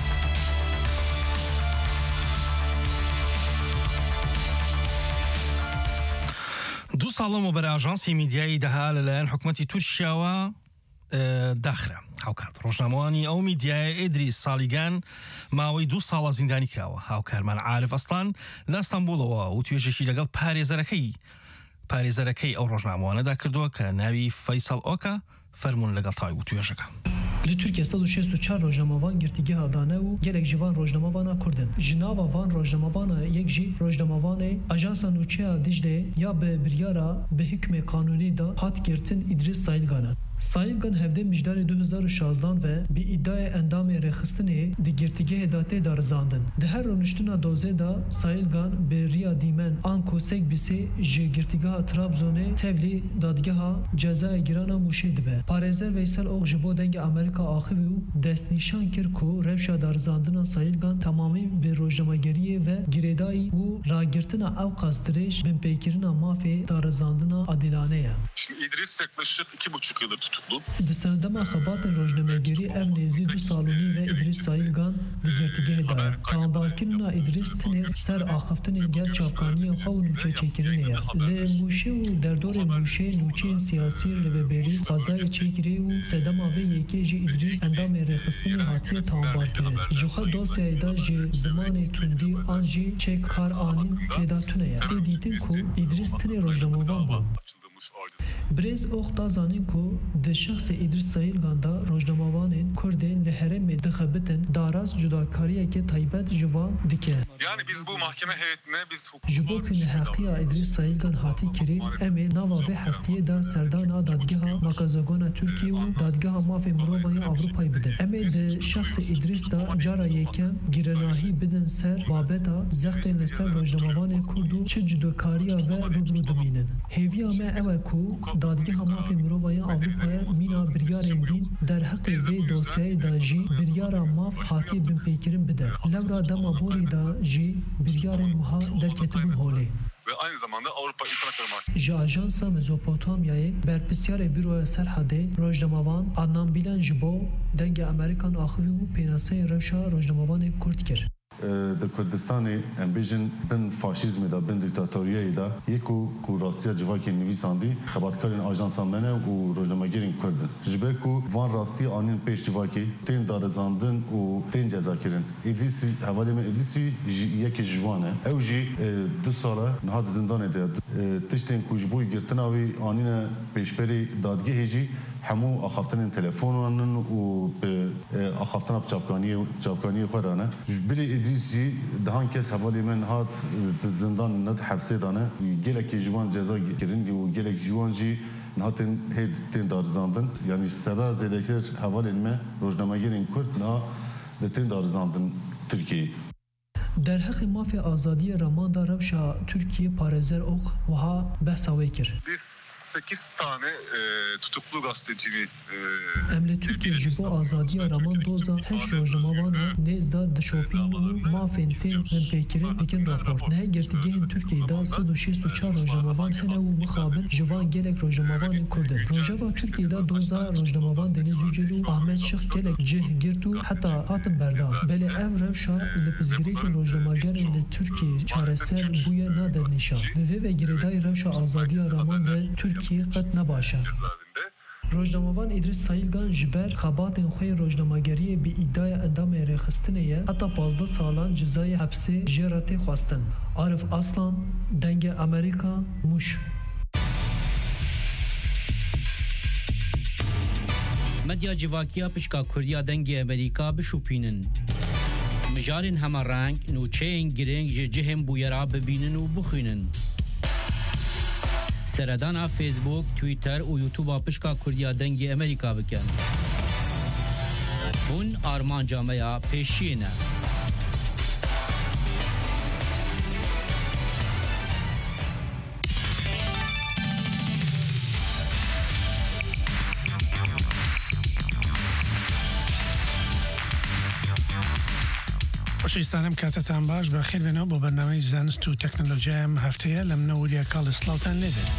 دوو ساڵەمە بەر ئاژانسی میدیایی دەها لەلایەن حکومەتی تورکیاوە داخرا هاوکات ڕۆژنامەوانی ئەو میدیایە ئیدریس سالیگان ماوەی 2 ساڵە زیندانی کراوە. هاوکارمان عارف ئەسڵان لە ئەستەمبولەوە و توێژێکی لەگەڵ پارێزەرەکەی ئەو ڕۆژنامەوانەدا کردووە کە ناوی فەیسەڵ ئۆکە فەرمونون لەگەڵ تاوی و توێژەکە. Li Türkiye 164 rojnamavan girtîgeha dane û gelek ji van rojnamavana Kurdin. Ji nava van rojnamavana yek jî rojnamavanê Ajansa Nûçeya Diclê ya bi biryara bi hikmê kanûnî da hat girtin İdris Sayılgan. Sayılgan hevdê mijdarê 2016 ve bi îddiaya endamê rêxistinê di girtîgehê da tê da rizandin. Di her rûniştina dozê da Sayılgan bi riya dîmen an ku sek bisê ji girtîgeha Trabzonê tevlî dadgeha cezayê girana Mûşê dibe. Parêzer Veysel Ox ji bo dengê Amerika axivî û destnîşan kir ku rewşa da rizandina Sayılgan tamamî bi rojnamageriyê ve girêdayî û ragirtina ew qasdirêj bin pêkirina mafê da rizandina adilane ye. Şimdi İdris yaklaşık 2,5 yıldır tutuklu. Di serdema xebatên rojnamegerî ev nêzî 2 salûnî ve İdris Sayılgan di girtîgehê da ye. Tamambarkirina İdris tinê ser axiftinên gel çavkaniyên xwe û nûçeçêkirinê ye. Li Mûşê û derdorê Mûşê nûçeyên siyasî rêveberî xwezayê çêkirî û sedema vê yekê jî İdris endamê rêxistinê hatiye tamambarkirin. Ji xwe dosyayê da ji zimanê tundî an jî çêk kar anîn têda tune ye. Tê dîtin ku İdris tinê rojnamavan bû. Brez Ox da zanîn ku di şexsê İdris Sayılgan da rojnamavanên Kurdên li herêmê dixebitin daraz cudakariyeke taybet ji van dike. Yani biz bu mahkeme heyetine biz Ji bo ku neheqiya İdris Sayılgan hatî kirî em ê nava vê heftiyê da serdana dadgeha Makazagona Tirkiye û dadgeha mafê mirovayê Avrupayê bidin. Em ê di şexsê İdris da cara yekem girenahî bidin ser babeta zextên li ser rojnamavanê Kurd û çi cudakariya ve rûbirû dimînin. Hêviya me ew e ku dadgeha mafê mirovayê Avrupayê mîna biryarên dîn derheqê vê dosyayê da jî biryara maf hatiye binpêkirin bide. Lewra dema borî da jî biryarên wiha derketibûn holê. Ve aynı zamanda Avrupa İnsan Hakları Mahkemesi. Ji Ajansa Mezopotamyayê berpisyarê Büroya Serhadê rojnamavan Adnan Bilan ji bo dengê Amerîkan axivî û pênaseyê rewşa rojnamavanê Kurd kir. Di Kurdistanê em bêjin bin faşîzmê da bin dîktatoriyayê da yek ku rastiya civakê nivîsandî xebatkarên ajansa me ne û rojnamegerên Kurd in. Ji ber ku van rastiyê anîn pêş civakê tên darizandin û tên cezakirin. İdrisî hevalê me İdrisî yekê ji wan e. Ew jî 2 sala niha di zindanê de tiştên ku ji bo girtina wî anîne pêşberê dadgehê jî hemû axaftinên telefonanin û axaftina çavkaniyê xwe rane. Bilê İdris jî dihan kes hevalê me hat zindan net hefsê dane. Gelekê ji wan ceza kirin û gelek ji wan jî hatin tên darizandin. Yani seda zêdekir hevalên me rojnamegerên Kurd niha li tên darizandin Tirkiyeyê. Derheqê mafê azadiya Raman da rewşa Türkiye parêzer Ox wiha behsa wê kir. Biz 8 tane tutuklu gazetecini em li Türkiye ji bo azadiya Raman doza heş rojnamavana nêz da dişopîn û mafên tên binpêkirin dikin rapor. Nehe girtîgehên Tirkiyeyê da 164 rojnamavan hene û mixabin ji van gelek rojnamavanên Kurdin. Rojava Tirkiyeyê da doza rojnamavan Deniz Yücel û Ahmet Şık gelek cih girt û heta hatin berdan. Belê ev rewşa li pizgirêkên rojnamagerên li Tirkiye çareser bûye nade nîşan. Li vê ve girêdayê rewşa azadiya Raman ve Tirkiye qet nebaşe. Rojnamavan İdris Sayılgan ji ber xebatên xwe rojnamageriyê bi îddaya endamê rêxistinê ye heta 15 salan cezayê hepsê jê re tê xwestin. Arif Aslan, dengê Amerîka, Mûş. Medya civakiya pişka Kurdiya dengê Amerîka bişûpînin. هەمژارین هەمە ڕنگ نوچەیەن گرنگ ji cihên bûyera bibînin û bixwînin. Seredana Facebook, Twitter û YouTube'a pişka Kurdiya dengê Amerîka bikin. Hûn armanca me ya pêşiyê ne. خۆشەویستانم کاتتان باش بەخێر بێنەوە بۆ بەرنامەی زانست و تەکنۆلۆژیایم هەفتەیە لە منەوەریە کاڵ سلااوتان لێبێت.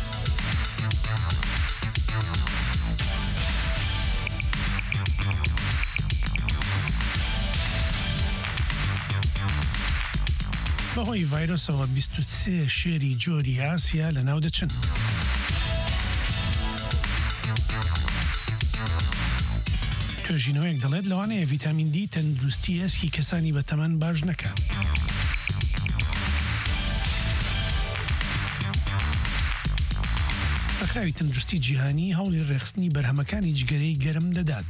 بەهۆی ڤایرۆسەوە 23 شێری جۆری ئاسیا لە ناو دەچن. توێژینەوەیەک دەڵێت لەوانەیە ڤیتامین دی تەندروستی ئەسکی کەسانی بە تەمەن باش نەکات. ڕێکخراوی تەندروستی جیهانی هەوڵی ڕێخستنی بەرهەمەکانی جگەرەی گەرم دەدات.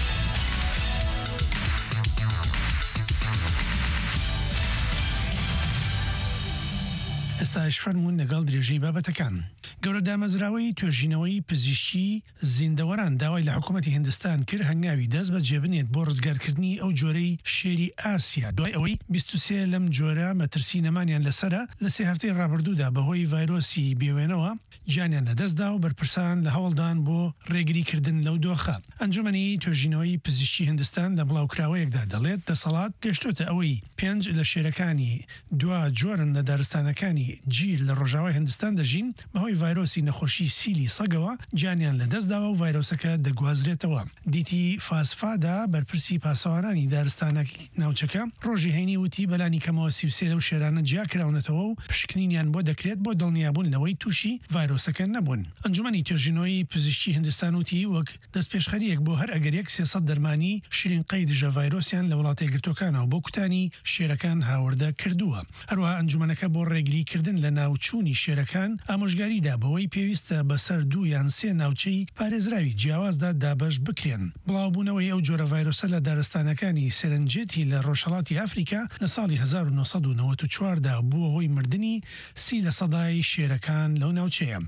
ئێستاش فەرمونون لەگەڵ درێژەی بابەتەکان. گەورە دامەزراوەی توێژینەوەی پزیشکی زیندەوەران داوای لە حکوومەتی هیندستان کرد هەنگاوی دەست بە جێبنێت بۆ ڕزگارکردنی ئەو جۆرەی شێری ئاسیا دوای ئەوەی 23 لەم جۆرە مەترسی نەمانیان لەسرە لە سێ هەفتەی ڕابردوودا بەهۆی ڤایرۆسی بێوێنەوە جانیان لەدەستدا و بەرپرسان لە هەوڵدان بۆ ڕێگریکردن لەو دۆخە. ئەنجومەنی توێژینەوەی پزیشکی هیندستان لە بڵاوکراوەیەکدا دەڵێت دەسەڵات گەشتۆتە ئەوەی 5 لە شێرەکانی دوا جۆرن لە دارستانەکانی گیر لە ڕۆژاوای هیندستان دەژین بەهۆی ڤایرۆسی نەخۆشی سیلی سەگەوە جانیان لەدەستداوە و ڤایرۆسەکە دەگوازرێتەوە. دیتی فاسفادا بەرپرسی پاسەوانانی دارستانەکی ناوچەکە ڕۆژی هەینی وتی بەلانی کەمەوە 33 لەو شێرانە جیا کراونەتەوە و پشکنینیان بۆ دەکرێت بۆ دڵنیابوون لەوەی تووشی ڤایرۆسەکە نەبوون. ئەنجومەنی توێژینەوەی پزیشکی هیندستان وتی وەک دەست پێشخەریەک بۆ هەر ئەگەرێک 300 دەرمانی شیرین قەی دژە ڤایرۆسیان لە وڵاتە یەکگرتووەکانەوە بۆ کوتانی شێرەکان هاوردە کردووە. هەروەها ئەنجومەنەکە بۆ ڕێگریکردن لە ناوچوونی شێرەکان ئامۆژگاریدا بەوەی پێویستە بەسەر 2 یان 3 ناوچەی پارێزراوی جیاوازدا دابەش بکرێن. بڵاوبوونەوەی ئەو جۆرە ڤایرۆسە لە دارستانەکانی سەرنجێتی لە ڕۆژهەڵاتی ئەفریقا لە ساڵی 1994دا بووە هۆی مردنی 30% شێرەکان لەو ناوچەیە.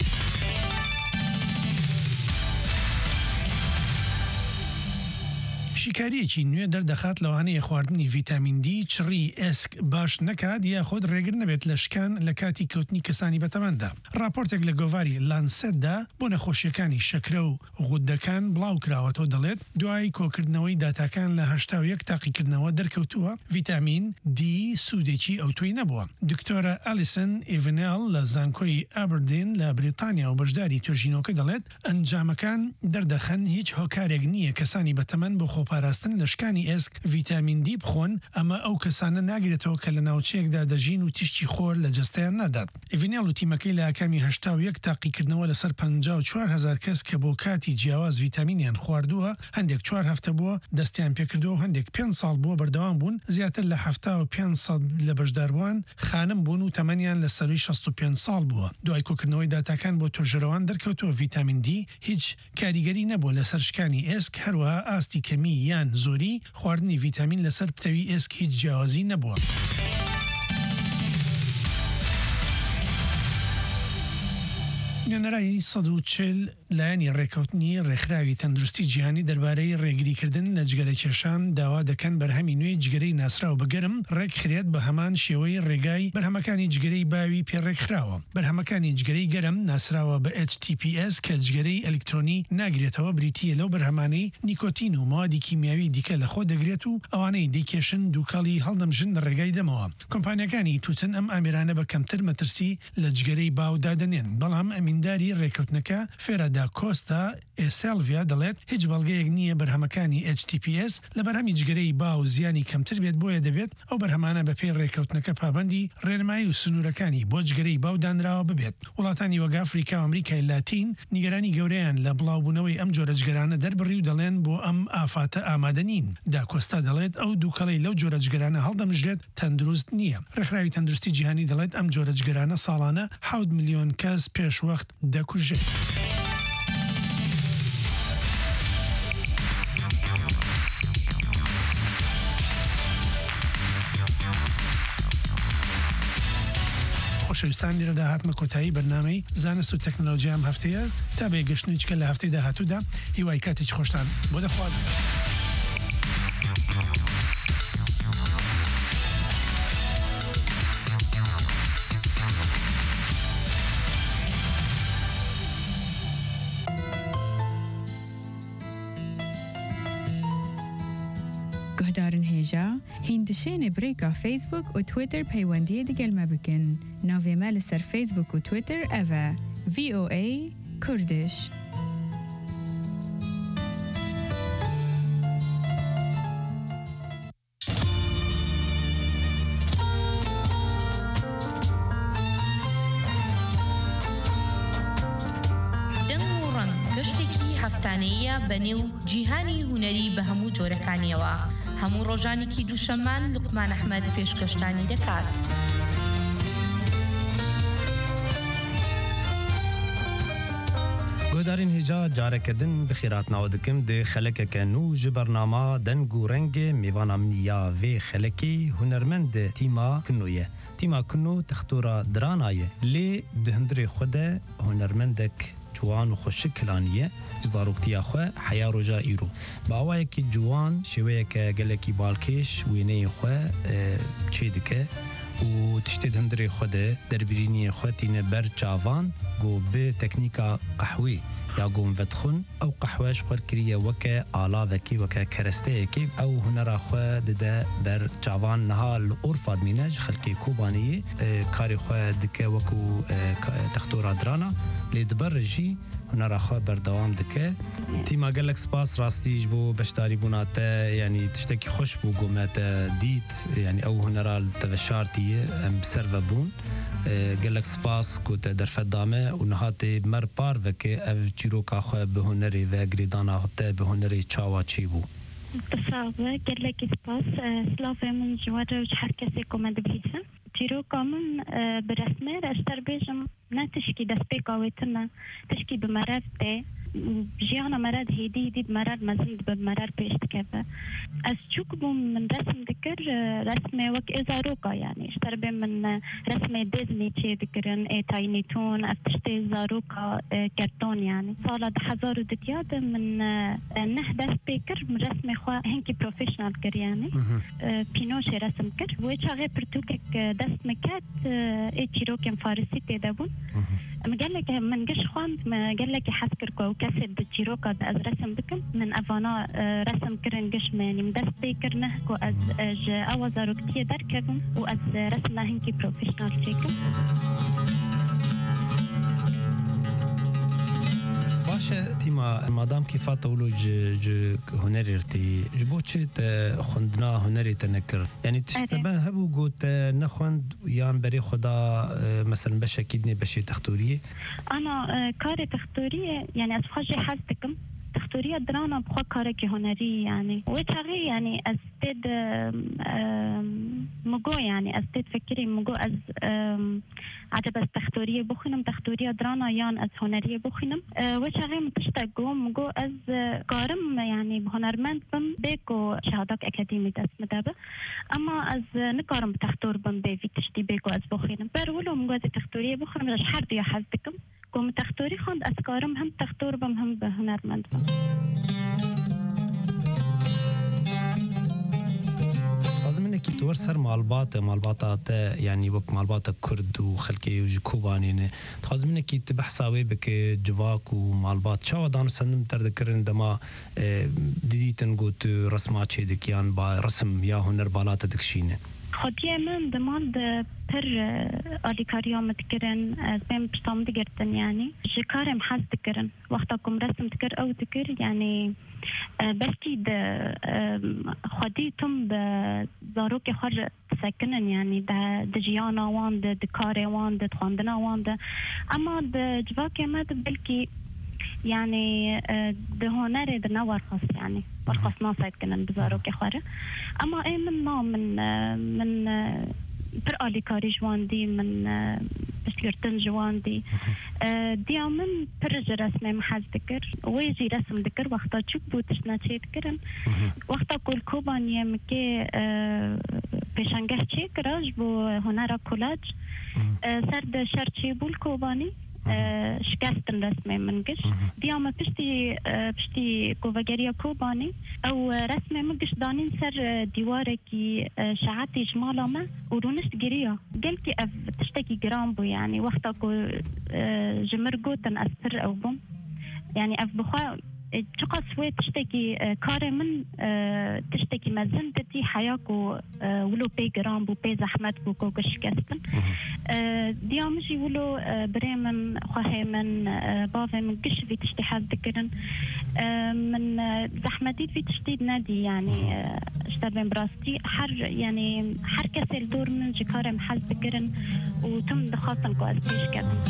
شیکاریەکی نوێ دەردەخات لەوانەیە خواردنی ڤیتامین دی چڕی ئێسک باش نەکات یا خۆت ڕێگر نەبێت لە شکان لە کاتی کەوتنی کەسانی بەتەمەندا. راپۆرتێک لە گۆڤاری لانسێتدا بۆ نەخۆشیەکانی شەکرە و غودەکان بڵاو کراوەتەوە دەڵێت دوای کۆکردنەوەی داتاکان لە 81 تاقیکردنەوە دەرکەوتووە ڤیتامین دی سوودێکی ئەوتۆی نەبووە. دکتۆرە ئالیسن ئیڤنێل لە زانکۆی ئابردین لە بریتانیا و بەشداری توێژینەوەکە دەڵێت ئەنجامەکان دەردەخەن هیچ هۆکارێک نییە کەسانی بەتەمەن بۆ خۆپاراستن لە شکانی ئێسک ڤیتامین دی بخۆن ئەمە ئەو کەسانە ناگرێتەوە کە لە ناوچەیەکدا دەژین و تیشتی خۆر لە جەستەیان نادات. ئیڤنێل و تیمەکەی لە ئاکامی 81 تاقیکردنەوە لەسەر 54,000 کەس کە بۆ کاتی جیاواز ڤیتامینیان خواردووە هەندێک 4 هەفتە بووە دەستیان پێکردووە و هەندێک 5 ساڵ بووە بەردەوام بوون زیاتر لە 75% لە بەشداربووان خانم بوون و تەمەنیان لە سەروی 65 ساڵ بووە. دوای کۆکردنەوەی داتاکان بۆ تۆژەرەوان دەرکەوتەوە ڤیتامین دی هیچ کاریگەری نەبوو لەسەر شکانی ئێسک هەروەها ئاستی کەمی یان زۆری خواردنی ڤیتامین لەسەر پتەوی ئێسک هیچ جیاوازی نەبووە. نوێنەرایی 140 لایەنی ڕێکەوتنی ڕێکخراوی تەندروستی جیهانی دەربارەی ڕێگریکردن لە جگەرە کێشان داوا دەکەن بەرهەمی نوێی جگەرەی ناسراو بەگەرم ڕێکخرێت بە هەمان شێوەی ڕێگای بەرهەمەکانی جگەرەی باوی پێڕێکخراوە. بەرهەمەکانی جگەرەی گەرم ناسراوە بە HTTPS کە جگەرەی ئەلکترۆنی ناگرێتەوە بریتیە لەو بەرهەمانەی نیکۆتین و موادی کیمیاوی دیکە لە خۆ دەگرێت و ئەوانەی دەیکێشن دووکەڵی هەڵدەمژن لە ڕێگای دەمەوە. کۆمپانیەکانی تووتن ئەم ئامێرانە بە کەمتر مەترسی لە جگەرەی باو دادەنێن بەڵام ئەمینداری ڕێکەوتنەکە فێرەدا کۆستا ئێسێلڤیا دەڵێت هیچ بەڵگەیەک نییە بەرهەمەکانی HTTPS لە بەرهەمی جگەرەی باو زیانی کەمتر بێت بۆیە دەبێت ئەو بەرهەمانە بە پێی ڕێکەوتنەکە پابەندی ڕێنمایی و سنوورەکانی بۆ جگەرەی باو دانراوە ببێت. وڵاتانی وەک ئەفریقا و ئەمریکای لاتین نیگەرانی گەورەیان لە بڵاوبوونەوەی ئەم جۆرە جگەرانە دەربڕی و دەڵێن بۆ ئەم ئافاتە ئامادە نین. دا کۆستا دەڵێت ئەو دووکەڵی لەو جۆرە جگەرانە هەڵدەمژرێت تەندروست نییە. ڕێکخراوی تەندروستی جیهانی دەڵێت ئەم جۆرە جگەرانە ساڵانە 7 ملیۆن کەس پێشوەخت دەکوژێت. خۆشەویستان لێرە داهاتمە کۆتایی بەرنامەی زانست و تەکنۆلۆژیام هەفتەیە تا بێگەشتنیچکە لە هەفتەی داهاتوودا هیوای کاتێکی خۆشتان بۆ دەخوازم. گهدارن هێژا هیندشێنێ برێکا فیسبوک و تویتر پەیوەندیە دیگەلمە بکەن ناوێمە لەسەر فیسبوک و تویتر ئەڤە VOA کوردش. هەفتانەیە بەنێو جیهانی هونەری بە هەموو جۆرەکانیەوە هەموو ڕۆژانێکی دووشەمان لوقمان ئەحمەد پێشکەشتانی دەکات. گۆدارین هێجا جارەکەدن بخیراتناوە دکم دێ خەلەکەکە نو ji بەرناما دەنگ و ڕەنگێ میوانە منیا vê xelekê hunermend tîma kinûye. Tîma kinû textora diranayê lê di hindirê xwe de hunermendek جوان و خوشک کلانیه زارoktiya xwe heya roja îro bawayekî ciwan şêweyeke gelekî balkêş wêneyê xwe çê dike û tiştê hindirê xwe de derbirîniyê xwe tîne ber çavan got bi teknîka qehwê ya got vedxwin ew qehwe ji xwe kiriye weke alavekî weke keresteyekê ew hunera xwe dide ber çavan niha li orfa dimîne ji xelkê Kobaniyê karê xwe dike wekû textora dirana lê diber jî hunera xwe berdewam dike. Tîma gelek spas rastî ji bo beşdarîbûna te yanî tiştekî xweş bû got me te dît yanî ew hunera li te veşartiye em bi ser vebûn gelek spas ku te derfet dame û niha tê mer par veke ev çîroka xwe bi hunerê ve girêdana te bi hunerê çawa çê bû. تصاوى قال لك سباس سلافي من جوار her kesê ku me dibîsin çîroka min bi resmê re ez terbêjim ne tişkî destpêka wê tune tişkî bi merev tê jiyana mered hêdî hêdî mered mezin dibe mered pêş dikeve ez çûk bûm min resm dikir resmê wek ê zaroka yani ji terbê min resmê Disney çê dikirin ê Tiny Toon ev tiştê zaroka kerton yani sala 2002 de min neh dest pê kir min resmê xwe hinkî professional kir yani pînoşê resm kir wê çaxê pirtûkek dest me ket ê çîrokên Farisî tê de bûn gelek min giş xwand me gelekî hez kir ku kesê di çîroka de ez resm bikim min evana resm kirin giş me nîm dest pê kirine ku ez ji ewa zaroktiyê derkevim û ez resmna hinkî professional çêkim. باشه تیما مادام کی فاتولو ج هنری رتی جبو چه خوندنا هنری تنکر یعنی تشتبه هبو گوت نخوند یان بری خدا مثلا بشه کیدنی بشه تختوریه انا کار تختوریه یعنی از خواجه حزدکم تختورية درانا بخوا كاركي هنري يعني وتغي يعني أزداد مجو يعني أزداد فكري مجو أز عجب أز تختورية بخنم تختورية درانا يان أز هنرية بخنم وتغي متشتاقو مجو أز قارم يعني بهنرمند بم بيكو شهادات أكاديمية اسم دابا أما أز نقارم بتختور بم بيفي تشتي بيكو أز بخنم برولو مجو أز تختورية بخنم رش حرد يا حزدكم كم تختوري خند أسكارم هم تختور بم هم بهنرمند بم خازمنك تور سر مالبات يعني وقت مالبات كرد وخلكي وجكوبانين خازمنك تبحثاوي بك جواك ومالبات شو دانو سندم تردكرن دما ديديتن قوت رسمات شيدك يان با رسم يا هنر بالات دكشينه خودی من دماند پر آلیکاریا متکرن از بیم پشتام دگرتن یعنی جکارم حس دکرن وقتا کم رسم دکر او دکر یعنی بلکی د خودی تم به زاروک خور سکنن یعنی د جیانا وان د کار وان د خواندنا وان د اما د جواک مد بلکی يعني دهونر دنا ورخص يعني ورخص ناصيد كنا بزارو كخوره اما اي من ما من برالي كاري جواندي من بسلرتن جواندي دي من برج رسمي محاز ذكر ويجي رسم ذكر وقتا تشوك بوتشنا تشي ذكرن وقتا كل كوبان يمكي پیشنگه چی کراج بو هنر کلاج سرد شرچی بول کوبانی شکستن رسمه منگش دیام پشتی کووگریا کوبانی او رسمه منگش دانین سر دیواره کی شعاتی جمالا ما ورونشت گریا قل کی اف تشتكي جرام بو يعني وقتا کو جمر قوتن اسفر او بوم يعني اف بخوا تقص وي تشتكي كاري من تشتكي مازنتي حياكو ولو بي جرام بو بي زحمت بو كوكش كاستن ديامجي ولو بريمن خواهي من بافي من قش في تشتي حال ذكرن من زحمتي في تشتيد نادي يعني اشتبين براستي حر يعني حر كسل دور من جكاري محل ذكرن وتم دخاطن كو أزبيش كدن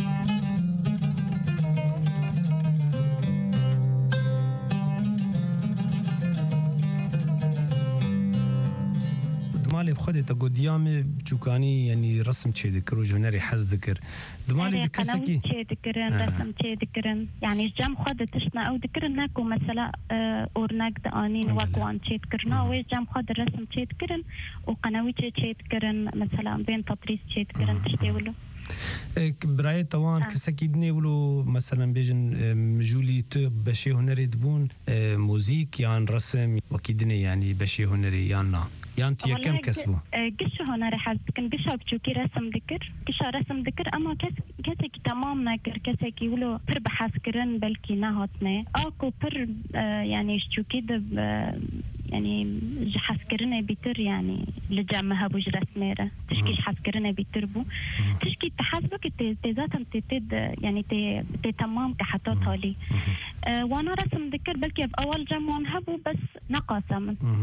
دمالي بخدي تقول ديامي جوكاني يعني رسم شيء ذكر وجهنري حز ذكر دمالي دكسكي شيء ذكرن رسم شيء ذكرن يعني جام خد تشنا او ذكرن ناكو مثلا اورناك دانين واكوان شيء ذكرنا وجام خد رسم شيء ذكرن وقنوي شيء ذكرن مثلا بين تطريز شيء ذكرن تشتي ولو براي طوان كسكيدني ولو مثلا بيجن جولي تو بشي هنري دبون موزيك يعني رسم وكيدني يعني بشي هنري يعني يعني تي كم كسبوا قش هنا رح كن قش بتشوكي رسم ذكر قش رسم ذكر اما كسكي تمام ناكر كسكي ولو بر بحاسكرن بلكي نهاتنا اكو بر يعني شتوكي دب يعني حاسكرنا بيتر يعني لجامها بوج رسميره تشكيش حاسكرنا بيتربو تشكي تحاسبك تذاتم تتد يعني تي تمام كحطات هالي وانا رسم ذكر بلكي باول جام وانهبو بس نقصه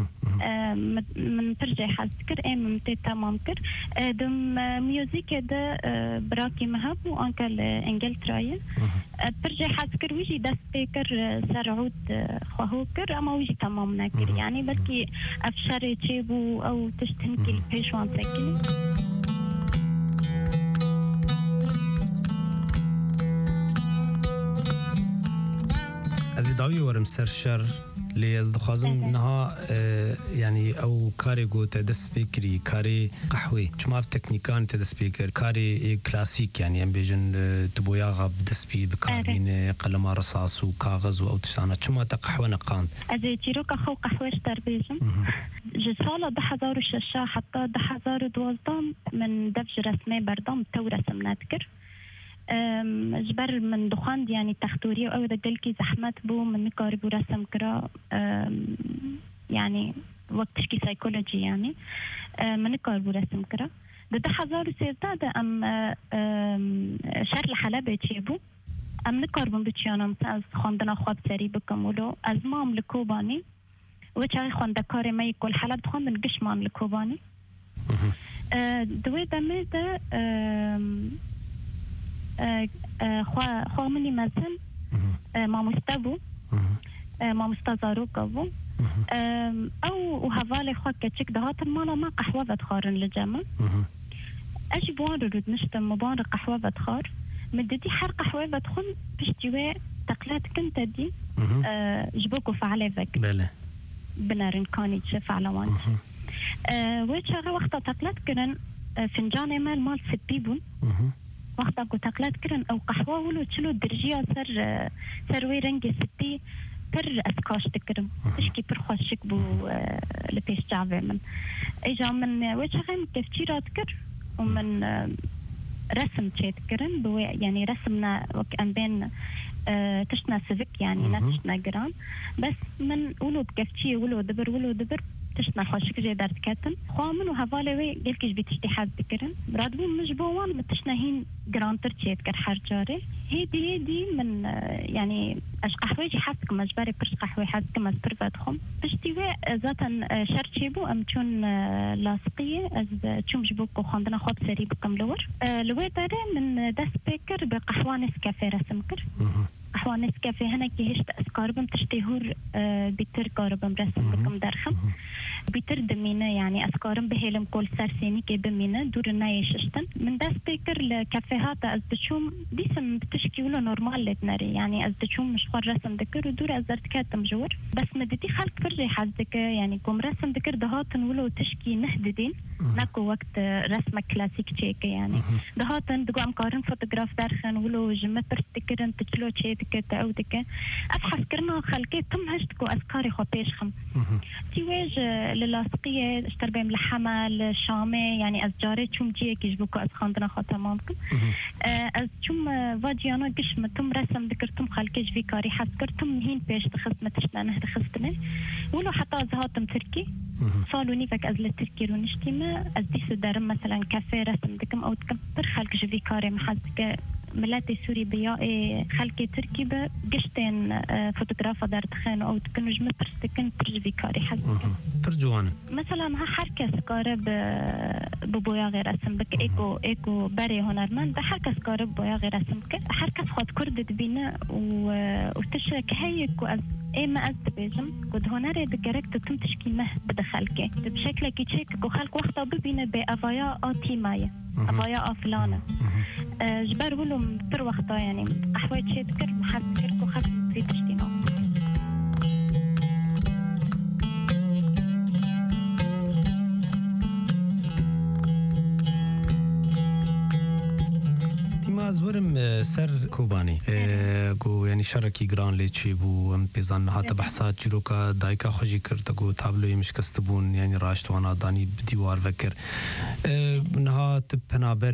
من ترجع حاسكر من تي تمام كر دم ميوزيك ده براكي مهب وانكل انجلترايا ترجع حاسكر ويجي داس بيكر سرعود خواهوكر اما ويجي تمام ناكر يعني بلكي افشاري تشيبو او تشتنكي البيشوان تاكي ازيداوي ورم سرشر لي ازدخازم نها يعني او كاري جو تدس بيكري كاري قحوي شما في تكنيكان تدس بيكر كاري كلاسيك يعني ام بيجن تبويا غاب دس بي بكاربين قلم رصاص وكاغذ او تشانا شما تقحوه نقان ازي تيروك اخو قحوه اشتر بيجم جسالة 10,000 حتى 10,012 من دفج رسمي بردام تو رسم نذكر جبر من دخان يعني تختوري او اذا قلكي زحمت بو من نقارب ورسم كرا يعني وقت شكي سايكولوجي يعني من نقارب ورسم كرا ده 1013 ام شهر الحلبة تشيبو ام نقاربون بتشيانا مثلا خواندنا خواب سري بكمولو ازمام لكوباني وچاي خوانده كاري ما يكل حلب دخان من قشمان لكوباني دوي دميده خوا مني مثلا ما مستبو ما مستزارو كابو او هفالي خوا كتشك دهات المانا ما قحوة بتخارن لجمع اجي بوان رود نشتم مبان قحوة بتخار مدتي حر قحوة بتخون بشتوى تقلات كنت دي جبوكو فعلي فك بله بنارن كاني تشف على وانش ويتشاغا وقتا تقلات كرن فنجان مال سبيبون وقتا قو تقلات كرن او قحوة ولو تشلو درجية سر وي رنجي سبي بر اسكاش تكرم تشكي بر خوشك بو لبيش جعبه من اجا من ويتشاغا مكفتيرات كر ومن رسم تشيتكرن بو يعني رسمنا وكأن بين تشنا سيفك يعني نتشنا جرام بس من ولو بكفتي ولو دبر تشنا خوشك جي دارت كاتن خوامن وهفالي وي قلكيش بتشتي حد ذكرن برادبو مجبوان متشناهين جرانتر تشيتكر حرجاري هيدي من يعني اش قحويجي حاسك مجبري برش قحوي حاسك مزبر بدخم بشتي ذاتا شرشيبو ام تشون لاصقية از تشوم جبوكو خاندنا خواب سري بكم لور لوي داري من داس بيكر بقحوة نسكافي رسمكر قحوة نسكافي هنا كي هشت اسكاربم تشتيهور بيتر كاربم رسم بكم درخم بيتر دمينة يعني اسكارم بهيلم كل سرسيني كي بمينة دور النايششتن من داس بيكر لكافيهات از تشوم ديسم بتشكي ولا نورمال لتناري يعني از تشوم مش خور رسم ذكر ودور ازرت كاتم جور بس مدتي خلق فرجي حزك يعني كم رسم ذكر دهاتن ولو تشكي نهددين نكو وقت رسمة كلاسيك تشيك يعني دهاتن دقو أمكارن فوتوغراف درخن ولو جمة برستكرن تجلو تشيتك تأودك أبحث كرنا خلقي تم هشتكو أذكاري خو بيشخم تيواج للاصقية اشتربي ملحمة الشامي يعني أزجاري تشوم جيك يجبوكو أزخاندنا خو تمامكم أز تشوم فاجيانا قشمة تم رسم ذكرتم خلقي جفيكاري حسكرتم هين بيش تخص متشتنا تخصتني ولو حتى أزهاتم تركي صالوا نيفك أزل التركي ونشتيما أزديس دارم مثلا كافيه رسم دكم أو دكم خلق جفيكاري محزك ملاتي سوري بيائي خلقي تركي بقشتين فوتوغرافة دار تخين أو تكن نجمة برستكن ترجفيكاري حزك برجوان مثلا ها حركة سكارة ببويا غير رسم بك إيكو باري هنرمان ده حركة سكارة ببويا غير رسم بك حركة خد كردت بينا وتشرك هيك وأز ما أزدبيجم قد هنري دقرك تتم تشكي مه بدخلك بشكل كيتشيك وخلق وقتا ببينا بأفايا آتيمايا أفايا آفلانة جبار ولهم تر وقتا يعني أحوال شيء تكر محل تكرك وخلق في تشتينا ما زورم سر كوباني جو يعني شركي جران ليتشي بو ام بيزان هات بحثات جروكا دايكا خوجي كرتگو تابلوي مش كستبون يعني راشت وانا داني بديوار فكر نها تبنابر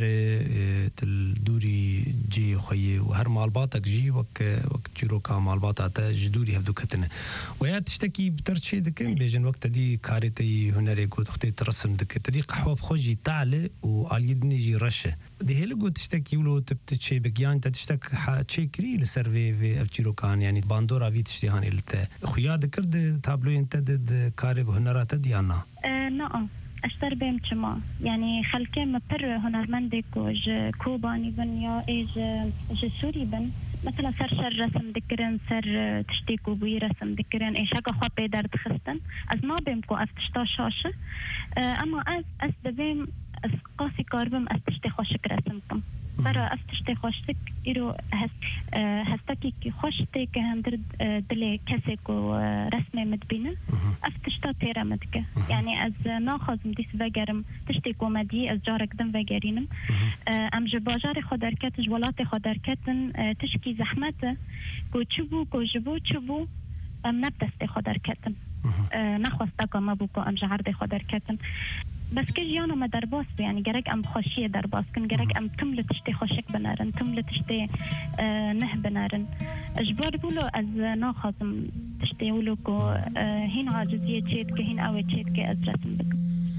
تل جي خوي وهر مالباتك جي وك جروكا مالباتا جدوري هفدو كتنه ويا تشتكي بترشي دكم بيجن وقت دي كاريتي هنري جو تختي ترسم دك تدي قحوه بخوجي تعلى واليدني جي رشه دي هلو تشتكي ولو تبتشي بقيان تشتك تشيكري لسيرفي في افجيرو كان يعني باندورا في تشتيهان التا خويا ذكرت تابلو انت دد كارب هنرات ديانا نعم اشتر بهم كما يعني خلكي مبر هنرمندك وج كوباني بن يا ايج سوري بن مثلا سر رسم ذكرن سر تشتيكو بي رسم ذكرن ايش هكا خوا بيدار تخستن از ما بيمكو افتشتا شاشه اما از دبيم از قاسي كاربم از تشتي خوشك رسمكم برا افتشتي خوشتك إيرو هستكي خوشتي كهندر دلي كسيكو رسمي مدبينة افتشتا تيرا مدك يعني از ناخذ مديس فاقرم تشتيكو مدي از جارك دم فاقرينم ام جباجاري خدركت جوالاتي خدركتن تشكي زحمته كو تشبو كو جبو تشبو ام نبتستي خدركتن نخوستاكو مبوكو ام جعردي خدركتن بس كجيانا ما درباس يعني جرك ام خوشيه درباس كن جرك ام تملت تشتي خوشك بنارن تملت تشتي نه بنارن اجبار بولو از ناخذم تشتي ولوكو هين عاجزيه تشيت كهين او تشيت كي از رسم بك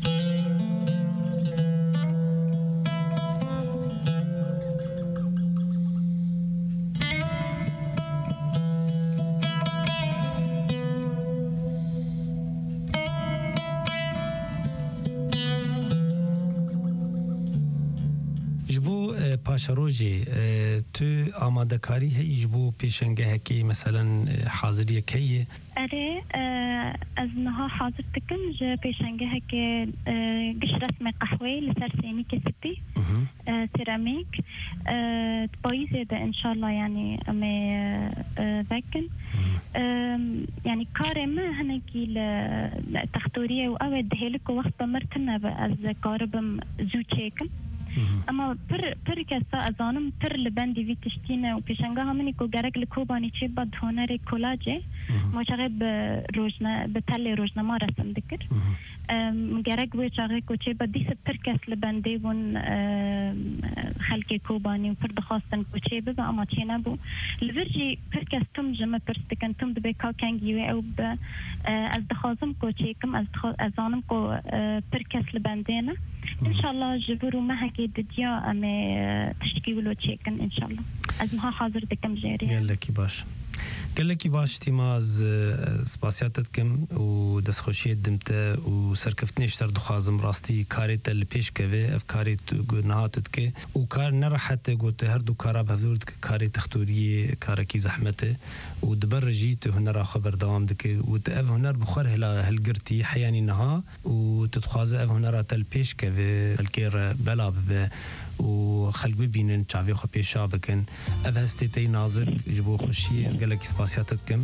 پاشروجی تو آماده کاری هی جبو پیشنگه کی مثلا حاضریه کی اره از نها حاضر تکم ج پیشنگه کی گش رسم قهوه لسر سینی کسبی سيراميك بايزه ده ان شاء الله يعني امي بكن يعني كارم هنكي التختوريه واود هلك وقت مرتنا از كاربم زوچيكم اما پر کسا ازانم پر لبندی وی تشتینه و پیشنگاه همینی که گرگ لکوبانی چی باد هنر کلاجه ماچاقه به تل روزنامه رسم دکر گرگ وی چاقه که چی باد دیست پر کس لبنده ون خلق کوبانی و پر دخواستن که چی ببا اما چی نبو لورجی پر کس تم جمع پرستکن تم دبی کاکنگیوه او از دخوازم که چی کم از آنم که پر کس لبنده نه ان شاء الله جبروا معك دديا ام تشتكي ولو تشيكن ان شاء الله ازمها حاضر دكم جاري قال لك باش تيماز سباسياتتكم ودسخوشيه دمته وسركفتني اشتر دخازم راستي كاريت اللي بيش كوي افكاري نهاتتك وكار نرحت قلت هردو كارا بهذورت كاري تختوريه كاركي زحمته ودبرجيت هنرا خبر دوام دك وتاف هنر بخر هلا هالقرتي حياني نها وتتخاز اف هنرا تل بيش كوي الكير بلا وخلق ببينن تعبي خو بيشا بكن اف هستي نازك جبو خوشي قال لك سباسياتتكم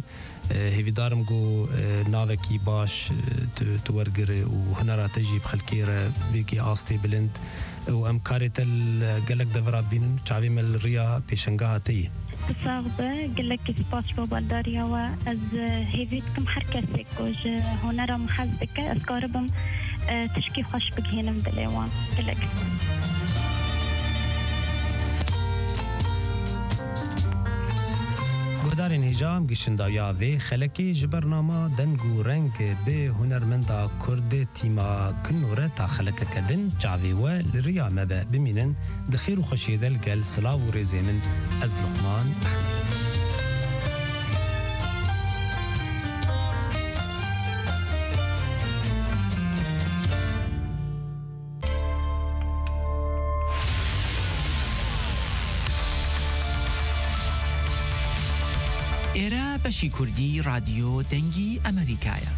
هیویدارم گو ناوکی باش تورگر و هنرات تجيب خلكيرة بيكي آستي بلند و ام كاريت الجلك دفرا بينن تعبي من الريا بيشنجاها تي تصاغبة قلك سباس ببالداريا وأز هيفيتكم حركة سيكوج هنرا محزدك أسكاربم تشكي خوش بجهنم دليوان قلك گهدارین هجام گشنداویا و خلکی جبرنامه دنگو رنگ به هنرمندا کرد تیما کنوره تا خلک کدن جاوی و لریا مبه بمینن دخیر و خوشیدل گل سلاو و رزیمن از لقمان ئێرە بەشی کوردی رادیۆ دەنگی ئەمریکایە.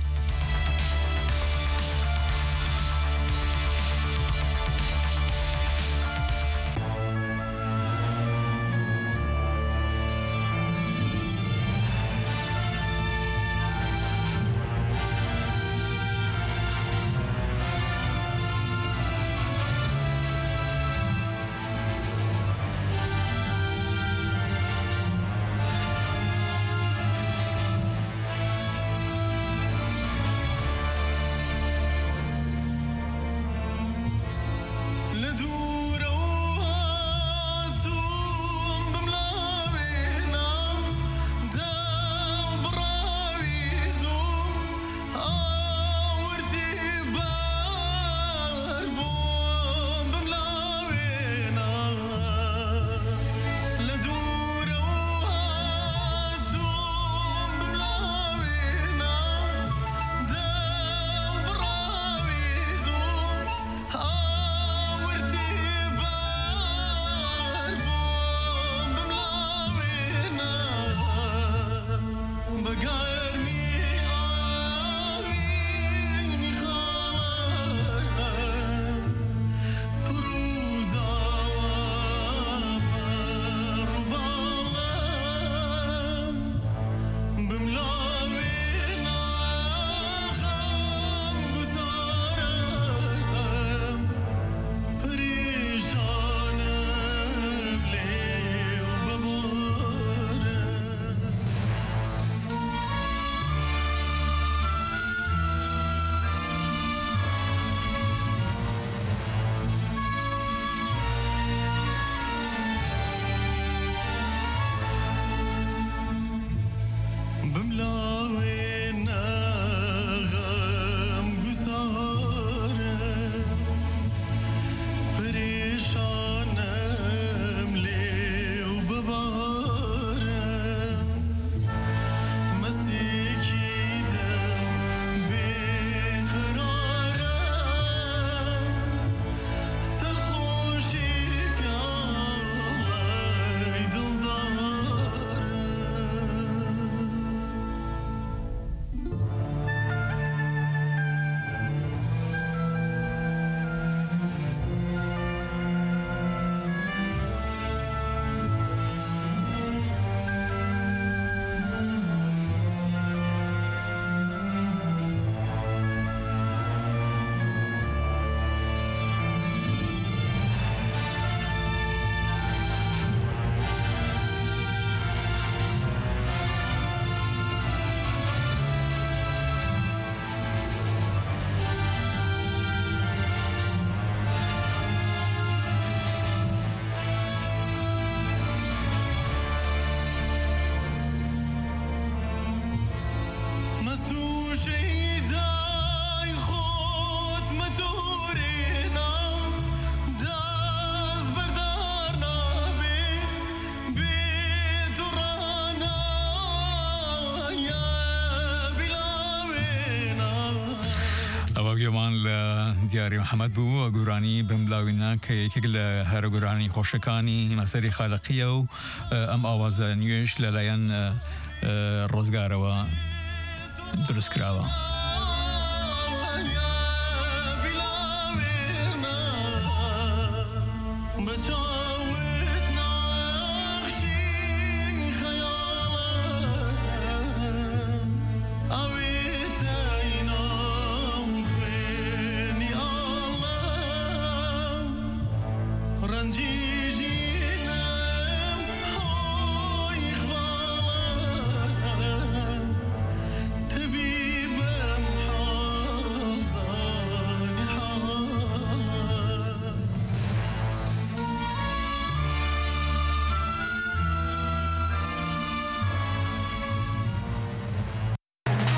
دیاری محمد بو و گورانی بملاوینا که یکی ل هر گورانی خوشکانی مسری خالقیه و ام آواز نیوش للاین روزگار و درست کراوه.